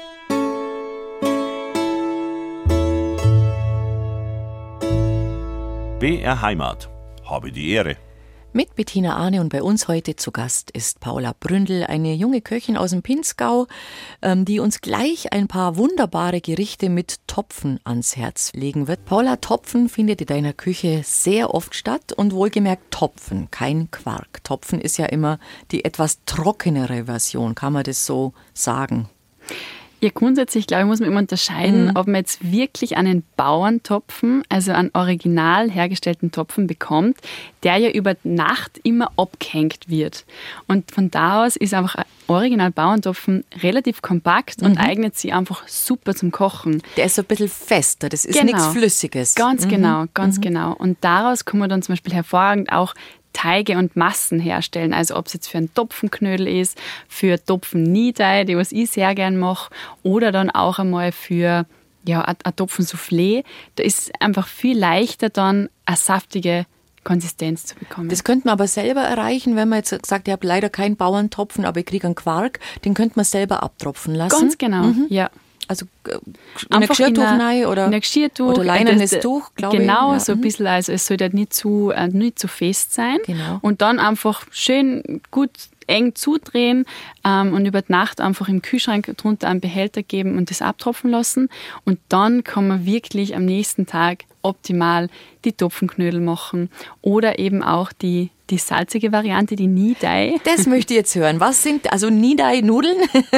S1: BR Heimat. Habe die Ehre.
S2: Mit Bettina Arne und bei uns heute zu Gast ist Paula Bründel, eine junge Köchin aus dem Pinzgau, die uns gleich ein paar wunderbare Gerichte mit Topfen ans Herz legen wird. Paula, Topfen findet in deiner Küche sehr oft statt und wohlgemerkt Topfen, kein Quark. Topfen ist ja immer die etwas trockenere Version, kann man das so sagen?
S3: Ja, grundsätzlich, glaube ich, muss man immer unterscheiden, ob man jetzt wirklich einen Bauerntopfen, also einen original hergestellten Topfen bekommt, der ja über Nacht immer abgehängt wird. Und von da aus ist einfach ein original Bauerntopfen relativ kompakt und eignet sich einfach super zum Kochen.
S2: Der ist so ein bisschen fester, das ist nichts Flüssiges.
S3: Ganz genau. Und daraus kann man dann zum Beispiel hervorragend auch Teige und Massen herstellen. Also ob es jetzt für einen Topfenknödel ist, für Topfen-Nidei, die was ich sehr gern mache, oder dann auch einmal für ein Topfensoufflé. Da ist einfach viel leichter dann eine saftige Konsistenz zu bekommen.
S2: Das könnte man aber selber erreichen, wenn man jetzt sagt, ich habe leider keinen Bauerntopfen, aber ich kriege einen Quark, den könnte man selber abtropfen lassen.
S3: Ganz genau, ja.
S2: Also in ein Geschirrtuch rein oder leinernes Tuch, glaube ich.
S3: Genau, so ein bisschen, also es sollte nicht zu fest sein.
S2: Genau.
S3: Und dann einfach schön gut eng zudrehen und über die Nacht einfach im Kühlschrank drunter einen Behälter geben und das abtropfen lassen. Und dann kann man wirklich am nächsten Tag optimal die Topfenknödel machen oder eben auch die salzige Variante, die Nidei.
S2: Das möchte ich jetzt hören. Was sind, also Nidei-Nudeln?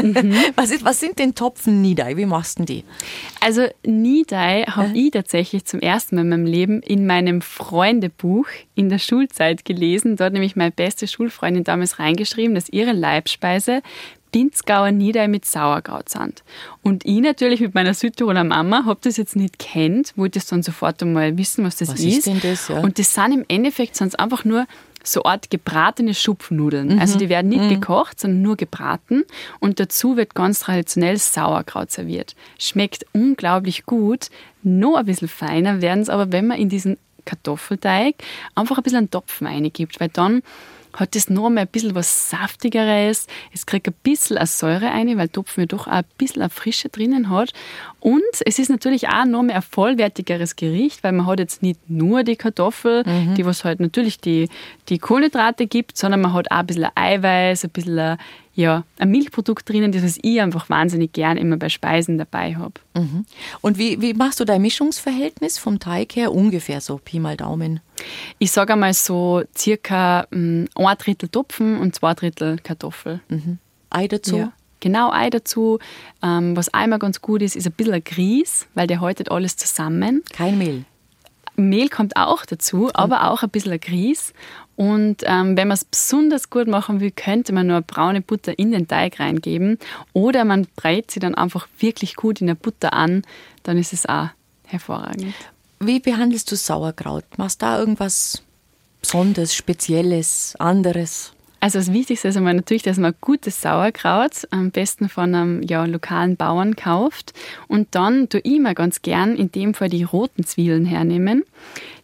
S2: Was sind denn Topfen-Nidei? Wie machst du die?
S3: Also Nidei habe ich tatsächlich zum ersten Mal in meinem Leben in meinem Freundebuch in der Schulzeit gelesen. Dort nämlich meine beste Schulfreundin damals reingeschrieben, dass ihre Leibspeise Pinzgauer Nidei mit Sauerkraut sind. Und ich natürlich mit meiner Südtiroler Mama habe das jetzt nicht kennt, wollte es dann sofort einmal wissen, was das ist.
S2: Was ist denn das? Ja.
S3: Und das sind im Endeffekt einfach nur so eine Art gebratene Schupfnudeln. Also die werden nicht gekocht, sondern nur gebraten. Und dazu wird ganz traditionell Sauerkraut serviert. Schmeckt unglaublich gut. Noch ein bisschen feiner werden es aber, wenn man in diesen Kartoffelteig einfach ein bisschen einen Topfen reingibt, weil dann hat das noch mal ein bisschen was Saftigeres. Es kriegt ein bisschen eine Säure rein, weil Topfen ja doch auch ein bisschen eine Frische drinnen hat. Und es ist natürlich auch noch mehr ein vollwertigeres Gericht, weil man hat jetzt nicht nur die Kartoffel, die was halt natürlich die Kohlenhydrate gibt, sondern man hat auch ein bisschen Eiweiß, ein bisschen ein Milchprodukt drinnen, das ich einfach wahnsinnig gern immer bei Speisen dabei habe.
S2: Und wie machst du dein Mischungsverhältnis vom Teig her? Ungefähr so, Pi mal Daumen.
S3: Ich sage einmal so circa 1/3 Topfen und 2/3 Kartoffel.
S2: Ei dazu?
S3: Ja. Genau, Ei dazu. Was auch immer ganz gut ist ein bisschen ein Grieß, weil der haltet alles zusammen.
S2: Kein Mehl?
S3: Mehl kommt auch dazu, aber auch ein bisschen ein Grieß. Und wenn man es besonders gut machen will, könnte man nur braune Butter in den Teig reingeben. Oder man brät sie dann einfach wirklich gut in der Butter an. Dann ist es auch hervorragend.
S2: Wie behandelst du Sauerkraut? Machst du da irgendwas Besonderes, Spezielles, anderes?
S3: Also das Wichtigste ist einmal natürlich, dass man gutes Sauerkraut am besten von einem lokalen Bauern kauft. Und dann tue ich immer ganz gern in dem Fall die roten Zwiebeln hernehmen.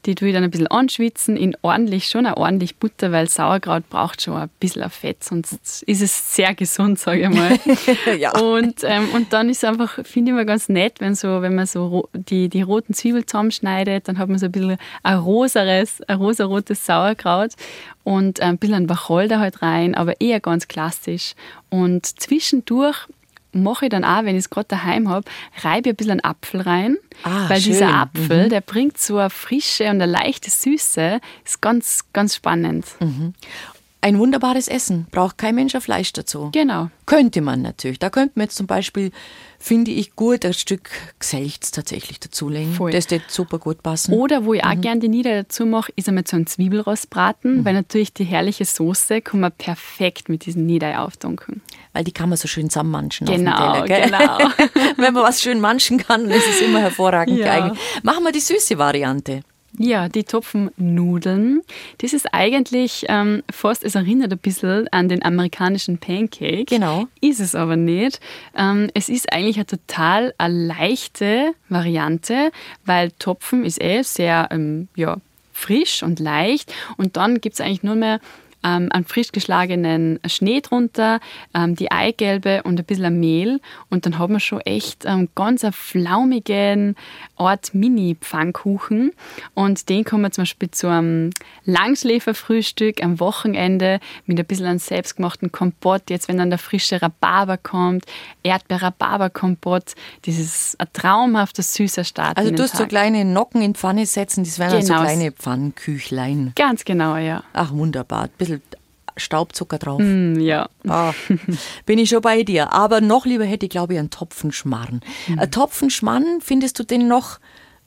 S3: Die tue ich dann ein bisschen anschwitzen in ordentlich Butter, weil Sauerkraut braucht schon ein bisschen Fett, sonst ist es sehr gesund, sage ich mal.
S2: Ja.
S3: Und dann ist es einfach, finde ich immer ganz nett, wenn man so die roten Zwiebeln zusammenschneidet, dann hat man so ein bisschen ein rosarotes Sauerkraut und ein bisschen Wacholder halt rein, aber eher ganz klassisch. Und zwischendurch mache ich dann auch, wenn ich es gerade daheim habe, reibe ich ein bisschen einen Apfel rein, weil
S2: schön.
S3: dieser Apfel, der bringt so eine frische und eine leichte Süße, ist ganz, ganz spannend.
S2: Ein wunderbares Essen, braucht kein Mensch ein Fleisch dazu.
S3: Genau.
S2: Könnte man natürlich. Da könnte man jetzt zum Beispiel, finde ich gut, ein Stück Gselchts tatsächlich dazulegen.
S3: Voll.
S2: Das wird super gut passen.
S3: Oder wo ich auch gerne die Nieder dazu mache, ist einmal so ein Zwiebelrostbraten, weil natürlich die herrliche Soße kann man perfekt mit diesen Nieder auftunken.
S2: Weil die kann man so schön zusammenmanschen
S3: Genau,
S2: auf dem Teller.
S3: genau.
S2: Wenn man was schön manchen kann, dann ist es immer hervorragend
S3: Ja.
S2: geeignet. Machen wir die süße Variante.
S3: Ja, die Topfennudeln. Das ist eigentlich fast, es erinnert ein bisschen an den amerikanischen Pancake.
S2: Genau.
S3: Ist es aber nicht. Es ist eigentlich eine leichte Variante, weil Topfen ist sehr frisch und leicht. Und dann gibt es eigentlich nur mehr einen frisch geschlagenen Schnee drunter, die Eigelbe und ein bisschen Mehl. Und dann hat man schon echt ganz einen flaumigen Art Mini-Pfannkuchen. Und den kann man zum Beispiel zu einem Langschläferfrühstück am Wochenende mit ein bisschen einem selbstgemachten Kompott. Jetzt, wenn dann der frische Rhabarber kommt, Erdbeer-Rhabarber-Kompott. Das ist ein traumhafter, süßer Start.
S2: Also
S3: in
S2: du
S3: den
S2: hast so
S3: Tag.
S2: kleine Nocken in die Pfanne setzen, das wären dann so
S3: Genau.
S2: kleine Pfannenküchlein.
S3: Ganz genau, ja.
S2: Ach, wunderbar. Ein bisschen Staubzucker drauf.
S3: Ja.
S2: Ah, bin ich schon bei dir. Aber noch lieber hätte ich, glaube ich, einen Topfenschmarrn. Ein Topfenschmarrn, findest du den noch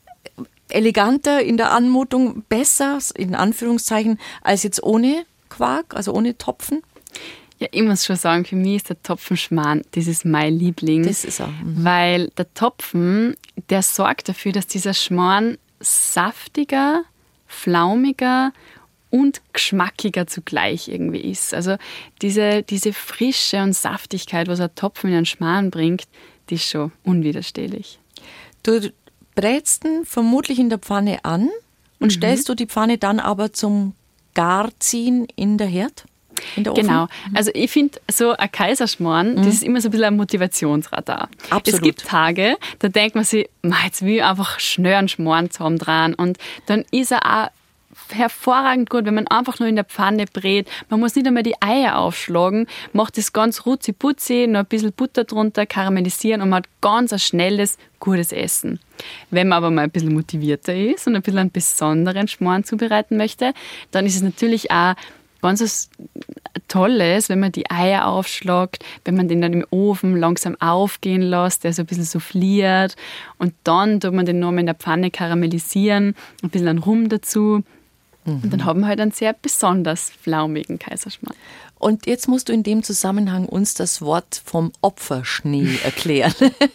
S2: eleganter in der Anmutung, besser, in Anführungszeichen, als jetzt ohne Quark, also ohne Topfen?
S3: Ja, ich muss schon sagen, für mich ist der Topfenschmarrn, das ist mein Liebling.
S2: Das ist er.
S3: Weil der Topfen, der sorgt dafür, dass dieser Schmarrn saftiger, flaumiger und geschmackiger zugleich irgendwie ist. Also diese Frische und Saftigkeit, was ein Topfen in einen Schmarrn bringt, die ist schon unwiderstehlich.
S2: Du brätst ihn vermutlich in der Pfanne an und stellst du die Pfanne dann aber zum Garziehen in der Herd? In der Ofen?
S3: Genau. Also ich finde, so ein Kaiserschmarrn, das ist immer so ein bisschen ein Motivationsradar.
S2: Absolut.
S3: Es gibt Tage, da denkt man sich, jetzt will ich einfach schnell einen Schmarrn zusammen dran. Und dann ist er auch hervorragend gut, wenn man einfach nur in der Pfanne brät. Man muss nicht einmal die Eier aufschlagen, macht das ganz rutzi-putzi, noch ein bisschen Butter drunter, karamellisieren und man hat ganz ein schnelles, gutes Essen. Wenn man aber mal ein bisschen motivierter ist und ein bisschen einen besonderen Schmarrn zubereiten möchte, dann ist es natürlich auch ganz was Tolles, wenn man die Eier aufschlagt, wenn man den dann im Ofen langsam aufgehen lässt, der so ein bisschen souffliert und dann tut man den nochmal in der Pfanne karamellisieren, ein bisschen Rum dazu und dann haben wir halt einen sehr besonders flaumigen Kaiserschmarrn.
S2: Und jetzt musst du in dem Zusammenhang uns das Wort vom Opferschnee erklären.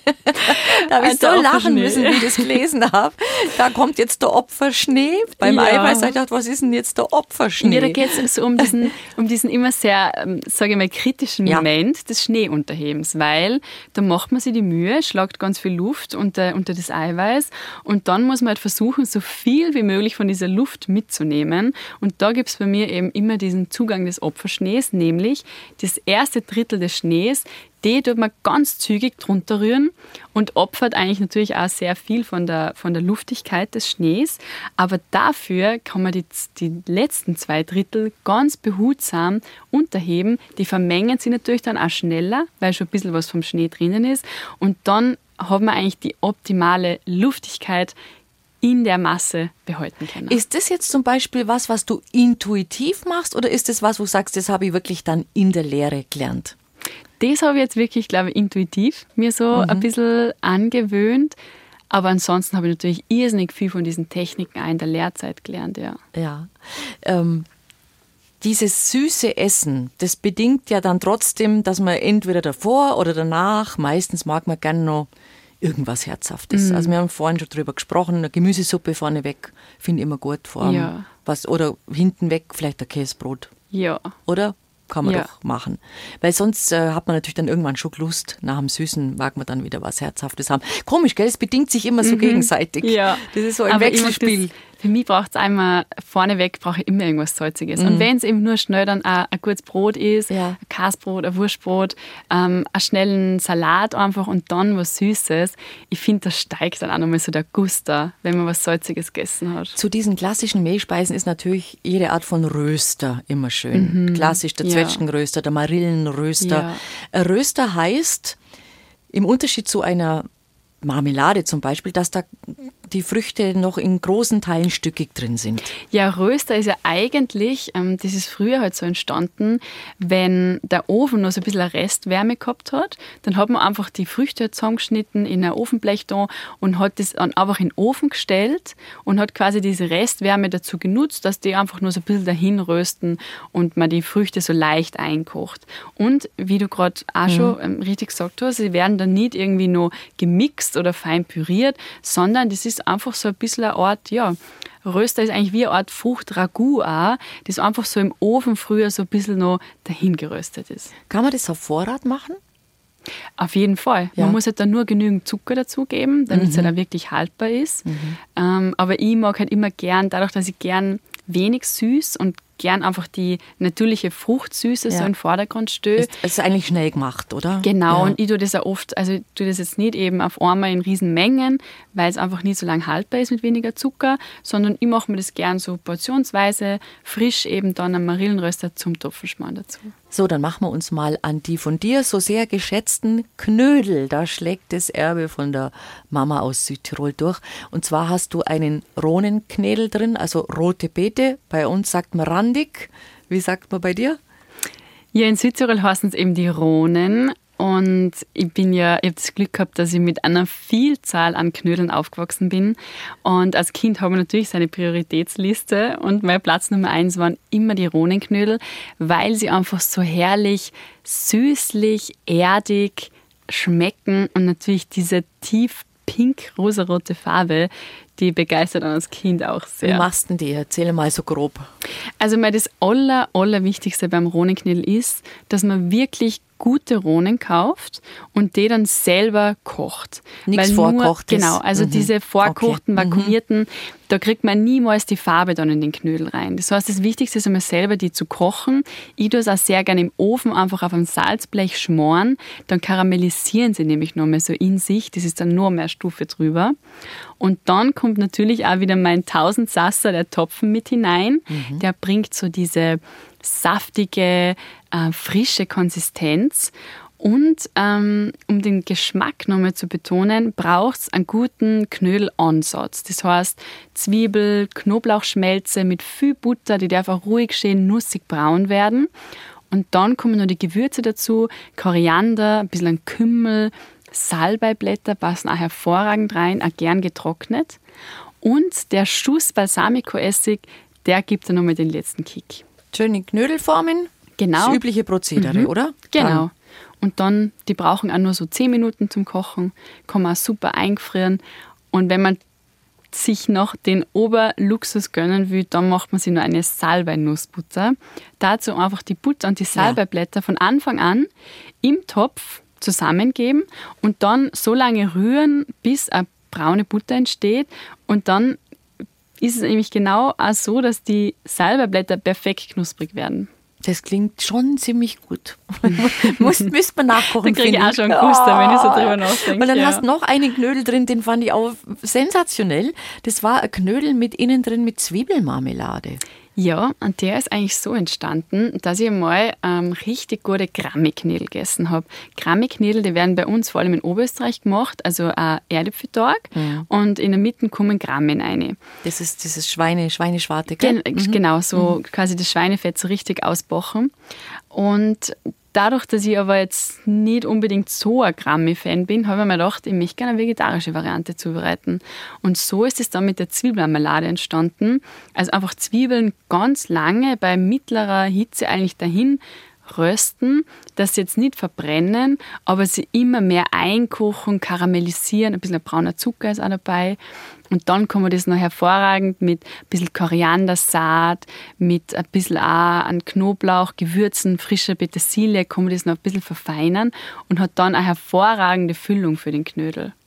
S2: Da habe ich so lachen müssen, wie ich das gelesen habe. Da kommt jetzt der Opferschnee. Beim Eiweiß habe ich gedacht, was ist denn jetzt der Opferschnee?
S3: Ja, da geht es so um diesen immer sehr, sage ich mal, kritischen Moment des Schneeunterhebens, weil da macht man sich die Mühe, schlagt ganz viel Luft unter das Eiweiß und dann muss man halt versuchen, so viel wie möglich von dieser Luft mitzunehmen. Und da gibt es bei mir eben immer diesen Zugang des Opferschnees, nämlich das erste Drittel des Schnees, die tut man ganz zügig drunter rühren und opfert eigentlich natürlich auch sehr viel von der Luftigkeit des Schnees. Aber dafür kann man die letzten 2 Drittel ganz behutsam unterheben. Die vermengen sich natürlich dann auch schneller, weil schon ein bisschen was vom Schnee drinnen ist. Und dann haben wir eigentlich die optimale Luftigkeit in der Masse behalten können.
S2: Ist das jetzt zum Beispiel was du intuitiv machst oder ist das was, wo du sagst, das habe ich wirklich dann in der Lehre gelernt?
S3: Das habe ich jetzt wirklich, glaube ich, intuitiv mir so ein bisschen angewöhnt. Aber ansonsten habe ich natürlich irrsinnig viel von diesen Techniken auch in der Lehrzeit gelernt, ja.
S2: Ja. Dieses süße Essen, das bedingt ja dann trotzdem, dass man entweder davor oder danach, meistens mag man gerne noch irgendwas Herzhaftes. Also wir haben vorhin schon drüber gesprochen, eine Gemüsesuppe vorneweg finde ich immer gut.
S3: Ja.
S2: Oder hinten weg vielleicht ein Käsebrot.
S3: Ja.
S2: Oder? Kann man doch machen. Weil sonst hat man natürlich dann irgendwann schon Lust. Nach dem Süßen mag man dann wieder was Herzhaftes haben. Komisch, gell? Es bedingt sich immer so gegenseitig.
S3: Ja.
S2: Das ist so ein
S3: Aber
S2: Wechselspiel.
S3: Für mich braucht es einmal, vorneweg brauche ich immer irgendwas Salziges. Und wenn es eben nur schnell dann ein gutes Brot ist, ein Käsebrot, ein Wurstbrot, einen schnellen Salat einfach und dann was Süßes, ich finde, da steigt dann auch nochmal so der Guster, wenn man was Salziges gegessen hat.
S2: Zu diesen klassischen Mehlspeisen ist natürlich jede Art von Röster immer schön. Klassisch der Zwetschgenröster, der Marillenröster.
S3: Ja.
S2: Ein Röster heißt, im Unterschied zu einer Marmelade zum Beispiel, dass da die Früchte noch in großen Teilen stückig drin sind.
S3: Ja, Röster ist ja eigentlich, das ist früher halt so entstanden, wenn der Ofen noch so ein bisschen eine Restwärme gehabt hat, dann hat man einfach die Früchte zusammengeschnitten in ein Ofenblech da und hat das dann einfach in den Ofen gestellt und hat quasi diese Restwärme dazu genutzt, dass die einfach nur so ein bisschen dahin rösten und man die Früchte so leicht einkocht. Und wie du gerade auch schon richtig gesagt hast, sie werden dann nicht irgendwie noch gemixt oder fein püriert, sondern das ist einfach so ein bisschen eine Art, Röster ist eigentlich wie eine Art Frucht-Ragout auch, das einfach so im Ofen früher so ein bisschen noch dahin geröstet ist.
S2: Kann man das auf Vorrat machen?
S3: Auf jeden Fall.
S2: Ja.
S3: Man muss halt dann nur genügend Zucker dazugeben, damit es halt auch wirklich haltbar ist. Aber ich mag halt immer gern, dadurch, dass ich gern wenig süß und gern einfach die natürliche Fruchtsüße so in den Vordergrund stöhe.
S2: Es ist eigentlich schnell gemacht, oder?
S3: Genau,
S2: Ja.
S3: und ich tue das auch oft, also ich tue das jetzt nicht eben auf einmal in riesen Mengen, weil es einfach nicht so lange haltbar ist mit weniger Zucker, sondern ich mache mir das gern so portionsweise, frisch eben dann einen Marillenröster zum Topfenschmarrn dazu.
S2: So, dann machen wir uns mal an die von dir so sehr geschätzten Knödel. Da schlägt das Erbe von der Mama aus Südtirol durch. Und zwar hast du einen Rohnenknödel drin, also rote Beete. Bei uns sagt man randig. Wie sagt man bei dir?
S3: Ja, in Südtirol heißen es eben die Rohnen. Und ich habe das Glück gehabt, dass ich mit einer Vielzahl an Knödeln aufgewachsen bin. Und als Kind habe ich natürlich seine Prioritätsliste. Und mein Platz Nummer 1 waren immer die Rohnenknödel, weil sie einfach so herrlich, süßlich, erdig schmecken. Und natürlich diese tief pink-rosarote Farbe, die begeistert einen als Kind auch sehr.
S2: Wie machst du denn die? Erzähl mal so grob.
S3: Also mal das Allerwichtigste beim Rohnenknödel ist, dass man wirklich gute Rohnen kauft und die dann selber kocht.
S2: Nichts
S3: Weil
S2: Vorkochtes.
S3: Genau, also diese vorkochten, vakuumierten, da kriegt man niemals die Farbe dann in den Knödel rein. Das heißt, das Wichtigste ist einmal selber die zu kochen. Ich tue es auch sehr gerne im Ofen einfach auf einem Salzblech schmoren. Dann karamellisieren sie nämlich noch mal so in sich. Das ist dann nur mehr Stufe drüber. Und dann kommt natürlich auch wieder mein Tausendsasser, der Topfen, mit hinein. Der bringt so diese saftige, frische Konsistenz. Und um den Geschmack nochmal zu betonen, braucht es einen guten Knödelansatz. Das heißt, Zwiebel, Knoblauchschmelze mit viel Butter, die darf auch ruhig schön nussig braun werden. Und dann kommen noch die Gewürze dazu, Koriander, ein bisschen Kümmel, Salbeiblätter passen auch hervorragend rein, auch gern getrocknet. Und der Schuss Balsamico-Essig, der gibt dann nochmal den letzten Kick.
S2: Schöne Knödelformen.
S3: Genau.
S2: Das übliche Prozedere, oder?
S3: Genau. Und dann, die brauchen auch nur so 10 Minuten zum Kochen, kann man auch super eingefrieren. Und wenn man sich noch den Oberluxus gönnen will, dann macht man sich nur eine Salbei-Nussbutter. Dazu einfach die Butter und die Salbeiblätter von Anfang an im Topf zusammengeben und dann so lange rühren, bis eine braune Butter entsteht. Und dann ist es nämlich genau auch so, dass die Salbeiblätter perfekt knusprig werden.
S2: Das klingt schon ziemlich gut. Müsste man nachkochen.
S3: Da kriege ich auch schon Guster, wenn ich so drüber nachdenke.
S2: Und dann hast du noch einen Knödel drin, den fand ich auch sensationell. Das war ein Knödel mit innen drin mit Zwiebelmarmelade.
S3: Ja, und der ist eigentlich so entstanden, dass ich einmal richtig gute Grammiknödel gegessen habe. Grammiknödel, die werden bei uns vor allem in Oberösterreich gemacht, also Erdäpfeltag. Und in der Mitte kommen Grammen rein.
S2: Das ist dieses Schweineschwarte, gell?
S3: Genau, so quasi das Schweinefett so richtig ausbachen. Und dadurch, dass ich aber jetzt nicht unbedingt so ein Grammi-Fan bin, habe ich mir gedacht, ich möchte gerne eine vegetarische Variante zubereiten. Und so ist es dann mit der Zwiebelmarmelade entstanden. Also einfach Zwiebeln ganz lange bei mittlerer Hitze eigentlich dahin rösten, dass sie jetzt nicht verbrennen, aber sie immer mehr einkochen, karamellisieren, ein bisschen brauner Zucker ist auch dabei. Und dann kann man das noch hervorragend mit ein bisschen Koriandersaat, mit ein bisschen auch an Knoblauch, Gewürzen, frischer Petersilie, kann man das noch ein bisschen verfeinern und hat dann eine hervorragende Füllung für den Knödel.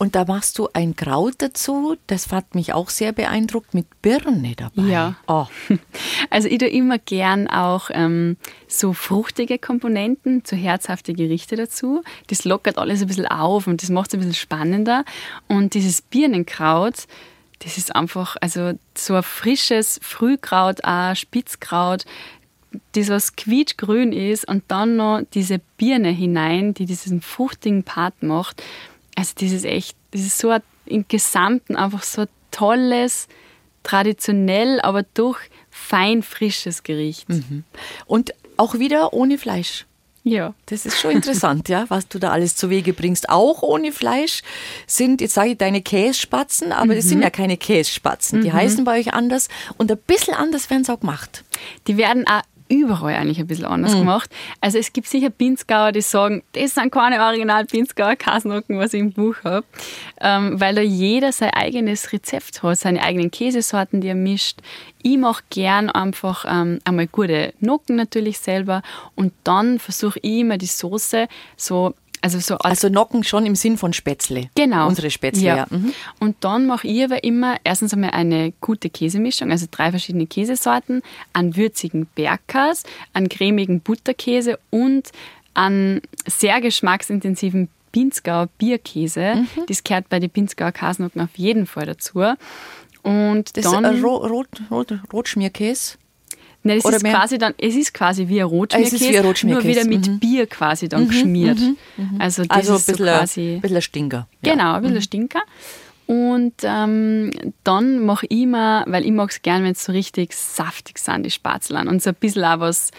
S2: Und da machst du ein Kraut dazu, das hat mich auch sehr beeindruckt, mit Birne dabei.
S3: Ja.
S2: Oh.
S3: Also ich tue immer gern auch so fruchtige Komponenten, so herzhafte Gerichte dazu. Das lockert alles ein bisschen auf und das macht es ein bisschen spannender. Und dieses Birnenkraut, das ist einfach, also so ein frisches Frühkraut, auch Spitzkraut, das was quietschgrün ist und dann noch diese Birne hinein, die diesen fruchtigen Part macht. Also das ist so im Gesamten einfach so ein tolles, traditionell, aber doch fein frisches Gericht.
S2: Mhm. Und auch wieder ohne Fleisch.
S3: Ja.
S2: Das ist schon interessant, ja, was du da alles zu Wege bringst. Auch ohne Fleisch sind, jetzt sage ich deine Kässpatzen, aber das sind ja keine Kässpatzen. Die heißen bei euch anders und ein bisschen anders werden sie auch gemacht.
S3: Die werden auch überall eigentlich ein bisschen anders gemacht. Also es gibt sicher Pinzgauer, die sagen, das sind keine original Pinzgauer Kasnocken, was ich im Buch habe, weil da jeder sein eigenes Rezept hat, seine eigenen Käsesorten, die er mischt. Ich mache gern einfach einmal gute Nocken natürlich selber und dann versuche ich immer die Soße also
S2: Nocken schon im Sinn von Spätzle.
S3: Genau.
S2: Unsere Spätzle, ja. Mhm.
S3: Und dann mache ich aber immer erstens einmal eine gute Käsemischung, also 3 verschiedene Käsesorten, einen würzigen Bergkäse, einen cremigen Butterkäse und einen sehr geschmacksintensiven Pinzgauer Bierkäse. Das gehört bei den Pinzgauer Kasnocken auf jeden Fall dazu. Und
S2: das
S3: dann
S2: ist Rotschmierkäse.
S3: Nein, es ist quasi wie ein Rotschmierkäse, nur wieder mit Bier quasi dann geschmiert. Also das ist
S2: ein bisschen,
S3: so quasi
S2: ein bisschen Stinker.
S3: Genau, ein bisschen Stinker. Und dann mache ich immer, weil ich mag es gerne, wenn es so richtig saftig sind, die Spätzlein. Und so ein bisschen auch was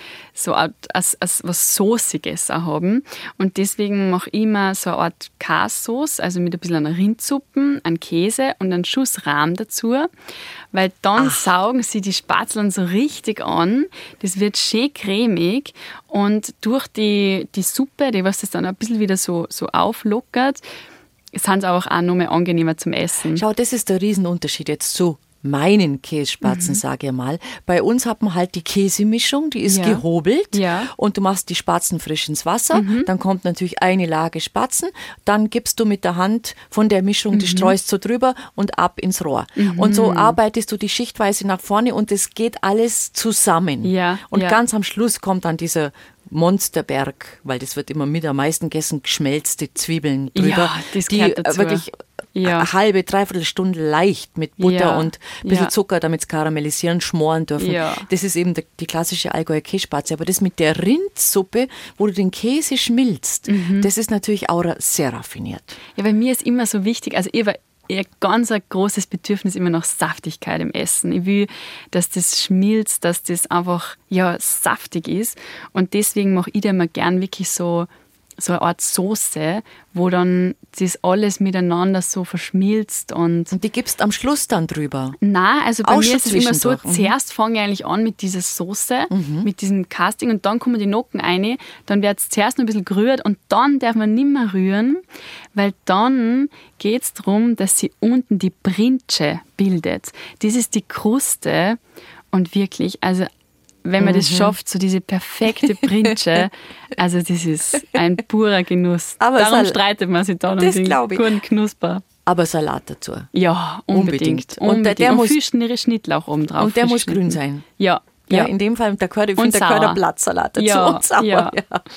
S3: Soßiges auch haben. Und deswegen mache ich immer so eine Art Kässauce, also mit ein bisschen einer Rindsuppen, einem Käse und einem Schuss Rahm dazu. Weil dann saugen sie die Spätzlein so richtig an. Das wird schön cremig. Und durch die Suppe, die was das dann ein bisschen wieder so auflockert, sind sie auch noch mehr angenehmer zum Essen.
S2: Schau, das ist der Riesenunterschied jetzt zu meinen Kässpatzen, sage ich mal. Bei uns hat man halt die Käsemischung, die ist gehobelt und du machst die Spatzen frisch ins Wasser, dann kommt natürlich eine Lage Spatzen, dann gibst du mit der Hand von der Mischung, die streust so drüber und ab ins Rohr. Und so arbeitest du die schichtweise nach vorne und es geht alles zusammen. Und ganz am Schluss kommt dann dieser Monsterberg, weil das wird immer mit am meisten gegessen, geschmelzte Zwiebeln drüber,
S3: ja, das
S2: die
S3: dazu.
S2: wirklich eine halbe, dreiviertel Stunde leicht mit Butter und ein bisschen Zucker, damit es karamellisieren, schmoren dürfen.
S3: Ja.
S2: Das ist eben die klassische Allgäuer Kässpatzen. Aber das mit der Rindsuppe, wo du den Käse schmilzt, das ist natürlich auch sehr raffiniert.
S3: Ja, bei mir ist immer so wichtig, also ihr ganz ein großes Bedürfnis immer nach Saftigkeit im Essen. Ich will, dass das schmilzt, dass das einfach saftig ist. Und deswegen mache ich da immer gern wirklich so eine Art Soße, wo dann das alles miteinander so verschmilzt. Und
S2: die gibst am Schluss dann drüber?
S3: Nein, also bei
S2: auch
S3: mir ist es immer so,
S2: zwischendurch.
S3: zuerst fange ich eigentlich an mit dieser Soße, mit diesem Casting und dann kommen die Nocken rein, dann wird es zuerst noch ein bisschen gerührt und dann darf man nicht mehr rühren, weil dann geht es darum, dass sie unten die Brintsche bildet. Das ist die Kruste und wirklich, also wenn man das schafft, so diese perfekte Brintsche, also das ist ein purer Genuss.
S2: Aber
S3: darum streitet man sich dann um den guten Knusper.
S2: Aber Salat dazu.
S3: Ja, unbedingt.
S2: Und der muss
S3: viel Schnittlauch oben drauf.
S2: Und der muss grün sein.
S3: Ja.
S2: Ja, in dem Fall, da gehört der Blattsalat dazu.
S3: Ja,
S2: und sauer.
S3: ja.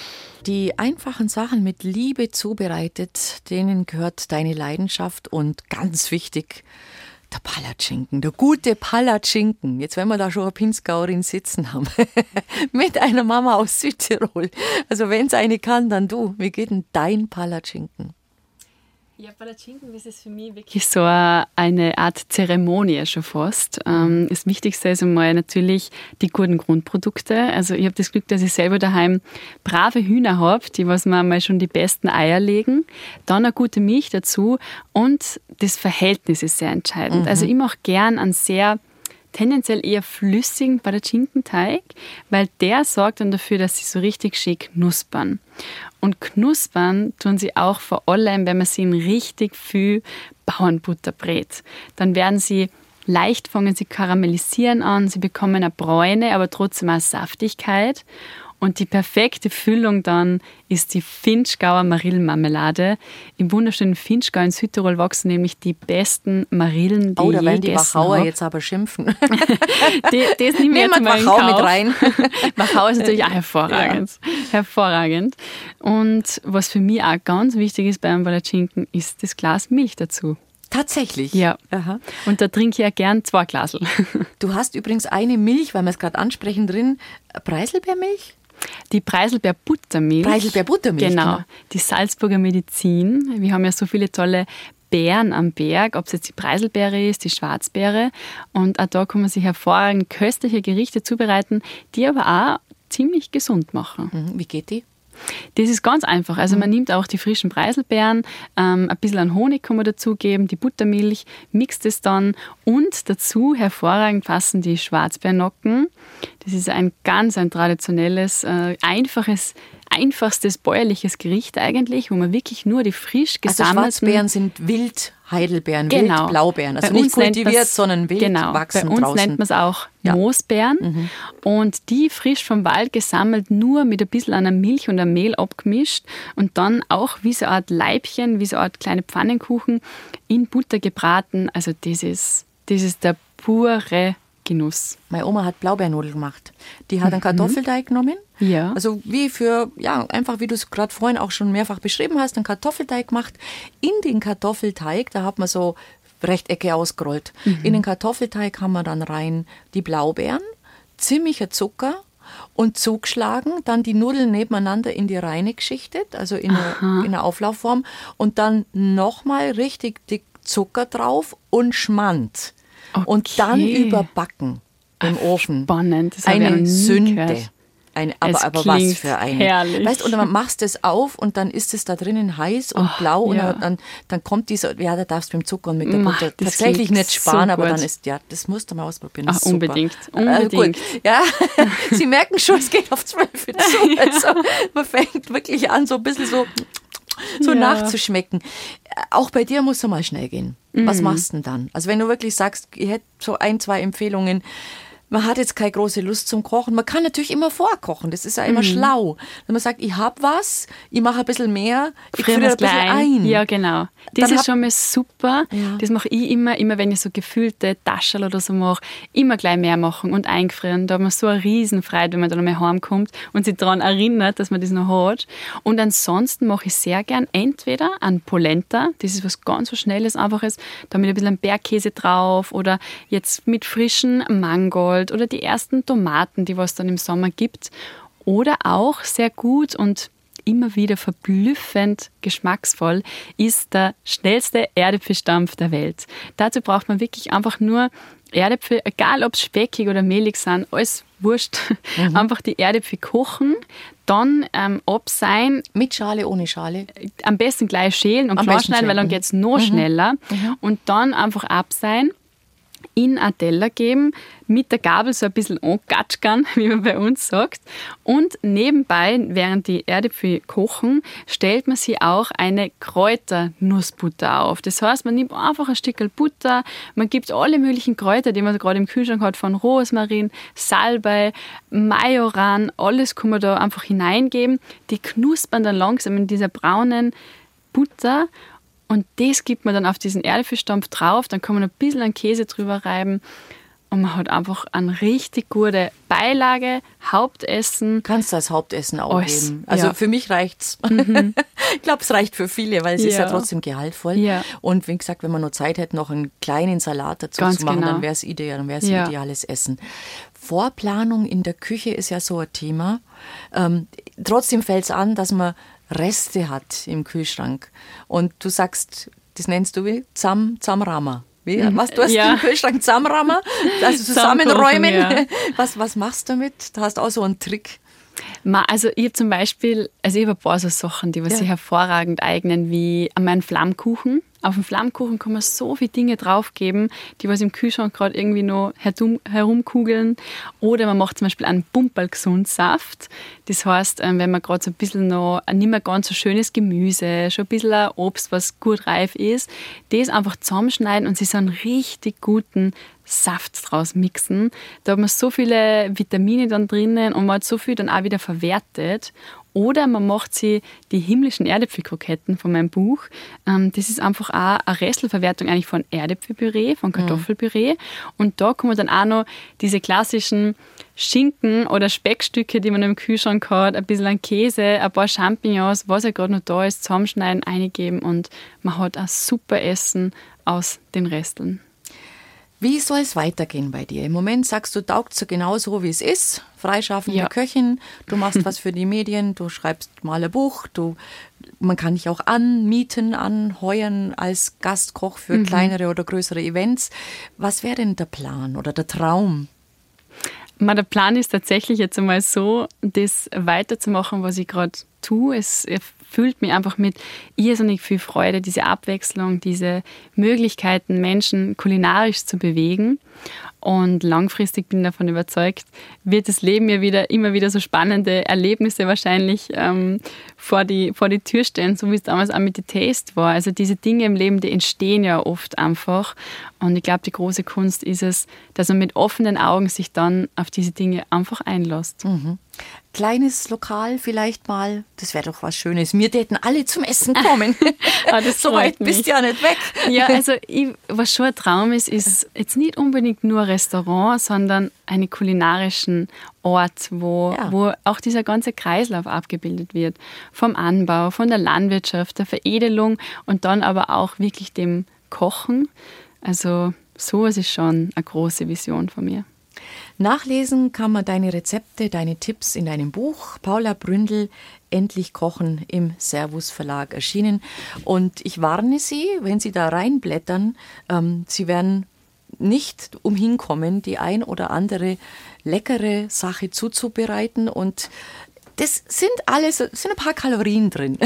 S2: Die einfachen Sachen mit Liebe zubereitet, denen gehört deine Leidenschaft und ganz wichtig, der Palatschinken, der gute Palatschinken. Jetzt, wenn wir da schon eine Pinzgauerin sitzen haben, mit einer Mama aus Südtirol. Also wenn es eine kann, dann du. Wie geht denn dein Palatschinken?
S3: Ja, Palatschinken, das ist für mich wirklich so eine Art Zeremonie schon fast. Das Wichtigste ist einmal natürlich die guten Grundprodukte. Also ich habe das Glück, dass ich selber daheim brave Hühner habe, die was mir mal schon die besten Eier legen. Dann eine gute Milch dazu und das Verhältnis ist sehr entscheidend. Also ich mache gern einen sehr tendenziell eher flüssigen Palatschinkenteig, weil der sorgt dann dafür, dass sie so richtig schön knuspern. Und knuspern tun sie auch vor allem, wenn man sie in richtig viel Bauernbutter brät. Dann werden sie leicht, fangen sie karamellisieren an, sie bekommen eine Bräune, aber trotzdem eine Saftigkeit. Und die perfekte Füllung dann ist die Vinschgauer Marillenmarmelade. Im wunderschönen Vinschgau in Südtirol wachsen nämlich die besten Marillen, die
S2: da werden die
S3: gegessen
S2: Wachauer
S3: habe.
S2: jetzt aber schimpfen.
S3: Das nehmen wir jetzt mal in
S2: Wachau
S3: Kauf.
S2: mit rein.
S3: Wachau ist natürlich auch hervorragend. Hervorragend. Und was für mich auch ganz wichtig ist beim Palatschinken, ist das Glas Milch dazu.
S2: Tatsächlich?
S3: Ja.
S2: Aha.
S3: Und da trinke ich ja gern 2 Glasel.
S2: Du hast übrigens eine Milch, weil wir es gerade ansprechen, drin. Preiselbeermilch?
S3: Die Preiselbeer-Buttermilch.
S2: Preiselbeer-Buttermilch,
S3: Genau. Die Salzburger Medizin. Wir haben ja so viele tolle Beeren am Berg, ob es jetzt die Preiselbeere ist, die Schwarzbeere. Und auch da kann man sich hervorragend köstliche Gerichte zubereiten, die aber auch ziemlich gesund machen.
S2: Wie geht die?
S3: Das ist ganz einfach. Also man nimmt auch die frischen Preiselbeeren, ein bisschen an Honig kann man dazugeben, die Buttermilch, mixt es dann und dazu hervorragend passen die Schwarzbeernocken. Das ist ein traditionelles, einfachstes bäuerliches Gericht eigentlich, wo man wirklich nur die frisch gesammelten...
S2: Also Schwarzbeeren sind Wildheidelbeeren,
S3: Genau.
S2: Wildblaubeeren. Also
S3: Bei
S2: nicht
S3: uns nennt
S2: kultiviert,
S3: man's-
S2: sondern wild
S3: genau.
S2: wachsen
S3: Bei uns
S2: draußen.
S3: nennt man es auch
S2: Ja.
S3: Moosbeeren. Und die frisch vom Wald gesammelt, nur mit ein bisschen einer Milch und einem Mehl abgemischt und dann auch wie so eine Art Leibchen, wie so eine Art kleine Pfannenkuchen in Butter gebraten. Also das ist der pure Genuss.
S2: Meine Oma hat Blaubeernudeln gemacht. Die hat einen Kartoffelteig genommen.
S3: Ja.
S2: Also einfach wie du es gerade vorhin auch schon mehrfach beschrieben hast, einen Kartoffelteig gemacht. In den Kartoffelteig, da hat man so Rechtecke ausgerollt. In den Kartoffelteig haben wir dann rein die Blaubeeren, ziemlicher Zucker und zugeschlagen, dann die Nudeln nebeneinander in die Reine geschichtet, also in einer Auflaufform und dann nochmal richtig dick Zucker drauf und Schmand. Und dann überbacken im Ofen.
S3: Spannend. Das habe ich noch
S2: Eine
S3: nie
S2: Sünde.
S3: gehört.
S2: Aber was
S3: klingt
S2: für eine.
S3: herrlich.
S2: Weißt, und dann machst du es auf und dann ist es da drinnen heiß und blau
S3: ja.
S2: und dann kommt dieser, da darfst du mit dem Zucker und mit der
S3: Ma,
S2: Butter
S3: das
S2: tatsächlich
S3: klingt
S2: nicht sparen,
S3: so
S2: aber
S3: gut.
S2: dann das musst du mal ausprobieren.
S3: Ach,
S2: Das ist super.
S3: unbedingt.
S2: Gut. Ja, Sie merken schon, es geht auf 12 zu. Also, man fängt wirklich an, so ein bisschen so
S3: Ja.
S2: nachzuschmecken. Auch bei dir muss es mal schnell gehen. Was machst du denn dann? Also wenn du wirklich sagst, ich hätte so 1, 2 Empfehlungen, man hat jetzt keine große Lust zum Kochen. Man kann natürlich immer vorkochen, das ist ja immer schlau. Wenn man sagt, ich habe was, ich mache ein bisschen mehr, ich friere ein bisschen ein.
S3: Ja, genau. Das
S2: Dann
S3: ist schon mal super.
S2: Ja.
S3: Das mache ich immer, wenn ich so gefüllte Taschen oder so mache, immer gleich mehr machen und eingefrieren. Da hat man so eine Riesenfreude, wenn man dann einmal heimkommt und sich daran erinnert, dass man das noch hat. Und ansonsten mache ich sehr gern entweder an Polenta, das ist was ganz so Schnelles, Einfaches, da mit ein bisschen Bergkäse drauf oder jetzt mit frischen Mangold oder die ersten Tomaten, die was dann im Sommer gibt. Oder auch sehr gut und immer wieder verblüffend geschmacksvoll ist der schnellste Erdäpfelstampf der Welt. Dazu braucht man wirklich einfach nur Erdäpfel, egal ob es speckig oder mehlig sind, alles wurscht. Einfach die Erdäpfel kochen, dann abseihen,
S2: Mit Schale, ohne Schale.
S3: am besten gleich schälen und
S2: Am
S3: klein
S2: besten
S3: schneiden, weil dann
S2: schälen.
S3: geht es noch schneller. Und dann einfach abseihen, in einen Teller geben, mit der Gabel so ein bisschen angatschern, wie man bei uns sagt. Und nebenbei, während die Erdäpfel kochen, stellt man sich auch eine Kräuternussbutter auf. Das heißt, man nimmt einfach ein Stückchen Butter, man gibt alle möglichen Kräuter, die man gerade im Kühlschrank hat, von Rosmarin, Salbei, Majoran, alles kann man da einfach hineingeben. Die knuspern dann langsam in dieser braunen Butter. Und das gibt man dann auf diesen Erdäpfelstampf drauf, dann kann man ein bisschen an Käse drüber reiben und man hat einfach eine richtig gute Beilage, Hauptessen.
S2: Kannst du als Hauptessen auch
S3: Alles,
S2: geben. Also
S3: ja.
S2: für mich reicht's. Ich glaube, es reicht für viele, weil es ist ja
S3: Ja.
S2: trotzdem gehaltvoll.
S3: Ja.
S2: Und wie gesagt, wenn man noch Zeit hätte, noch einen kleinen Salat dazu
S3: Ganz
S2: zu machen,
S3: genau.
S2: dann wäre es ideal, dann wäre es
S3: Ja.
S2: ideales Essen. Vorplanung in der Küche ist ja so ein Thema. Trotzdem fällt es an, dass man Reste hat im Kühlschrank. Und du sagst, das nennst du wie? Zamrammer. Wie? Was, du hast
S3: Ja.
S2: im Kühlschrank Zamrammer? Also zusammenräumen.
S3: Zusammenkochen,
S2: Was machst du damit? Du hast auch so einen Trick.
S3: Also ich habe zum Beispiel, ich habe ein paar so Sachen, die was sich hervorragend eignen, wie mein Flammkuchen auf dem Flammkuchen kann man so viele Dinge draufgeben, die was im Kühlschrank gerade irgendwie noch herumkugeln. Oder man macht zum Beispiel einen Pumperl-Gesundsaft. Das heißt, wenn man gerade so ein bisschen noch nicht mehr ganz so schönes Gemüse, schon ein bisschen ein Obst, was gut reif ist, das einfach zusammenschneiden und sich so einen richtig guten Saft draus mixen. Da hat man so viele Vitamine dann drinnen und man hat so viel dann auch wieder verwertet. Oder man macht sie die himmlischen Erdäpfelkroketten von meinem Buch. Das ist einfach auch eine Restelverwertung eigentlich von Erdäpfelpüree, von Kartoffelpüree. Und da kann man dann auch noch diese klassischen Schinken oder Speckstücke, die man im Kühlschrank hat, ein bisschen an Käse, ein paar Champignons, was ja gerade noch da ist, zusammenschneiden, eingeben und man hat ein super Essen aus den Resteln.
S2: Wie soll es weitergehen bei dir? Im Moment sagst du, taugt so genau so, wie es ist. Freischaffende Köchin, du machst was für die Medien, du schreibst mal ein Buch, man kann dich auch anheuern als Gastkoch für kleinere oder größere Events. Was wäre denn der Plan oder der Traum?
S3: Der Plan ist tatsächlich jetzt einmal so, das weiterzumachen, was ich gerade tue. Es erfüllt mich einfach mit irrsinnig viel Freude, diese Abwechslung, diese Möglichkeiten, Menschen kulinarisch zu bewegen. Und langfristig bin ich davon überzeugt, wird das Leben mir immer wieder so spannende Erlebnisse wahrscheinlich vor die Tür stellen, so wie es damals auch mit The Taste war. Also diese Dinge im Leben, die entstehen ja oft einfach. Und ich glaube, die große Kunst ist es, dass man mit offenen Augen sich dann auf diese Dinge einfach einlässt.
S2: Mhm. Kleines Lokal vielleicht mal, das wäre doch was Schönes. Wir täten alle zum Essen kommen. So weit bist du ja nicht weg.
S3: Ja, also was schon ein Traum ist jetzt nicht unbedingt nur Restaurant, sondern einen kulinarischen Ort, wo auch dieser ganze Kreislauf abgebildet wird. Vom Anbau, von der Landwirtschaft, der Veredelung und dann aber auch wirklich dem Kochen. Also sowas ist schon eine große Vision von mir.
S2: Nachlesen kann man deine Rezepte, deine Tipps in deinem Buch Paula Bründel, Endlich kochen, im Servus Verlag erschienen. Und ich warne Sie, wenn Sie da reinblättern, Sie werden nicht umhin kommen, die ein oder andere leckere Sache zuzubereiten. Und das sind ein paar Kalorien drin.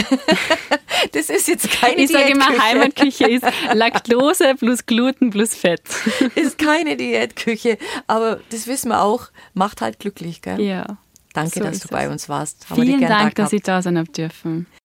S2: Das ist jetzt keine Diätküche.
S3: Ich sage immer, Heimatküche ist Laktose plus Gluten plus Fett.
S2: Ist keine Diätküche, aber das wissen wir auch, macht halt glücklich, gell?
S3: Ja.
S2: Danke,
S3: so
S2: dass du bei uns warst.
S3: Vielen Dank, dass ich da sein habe dürfen.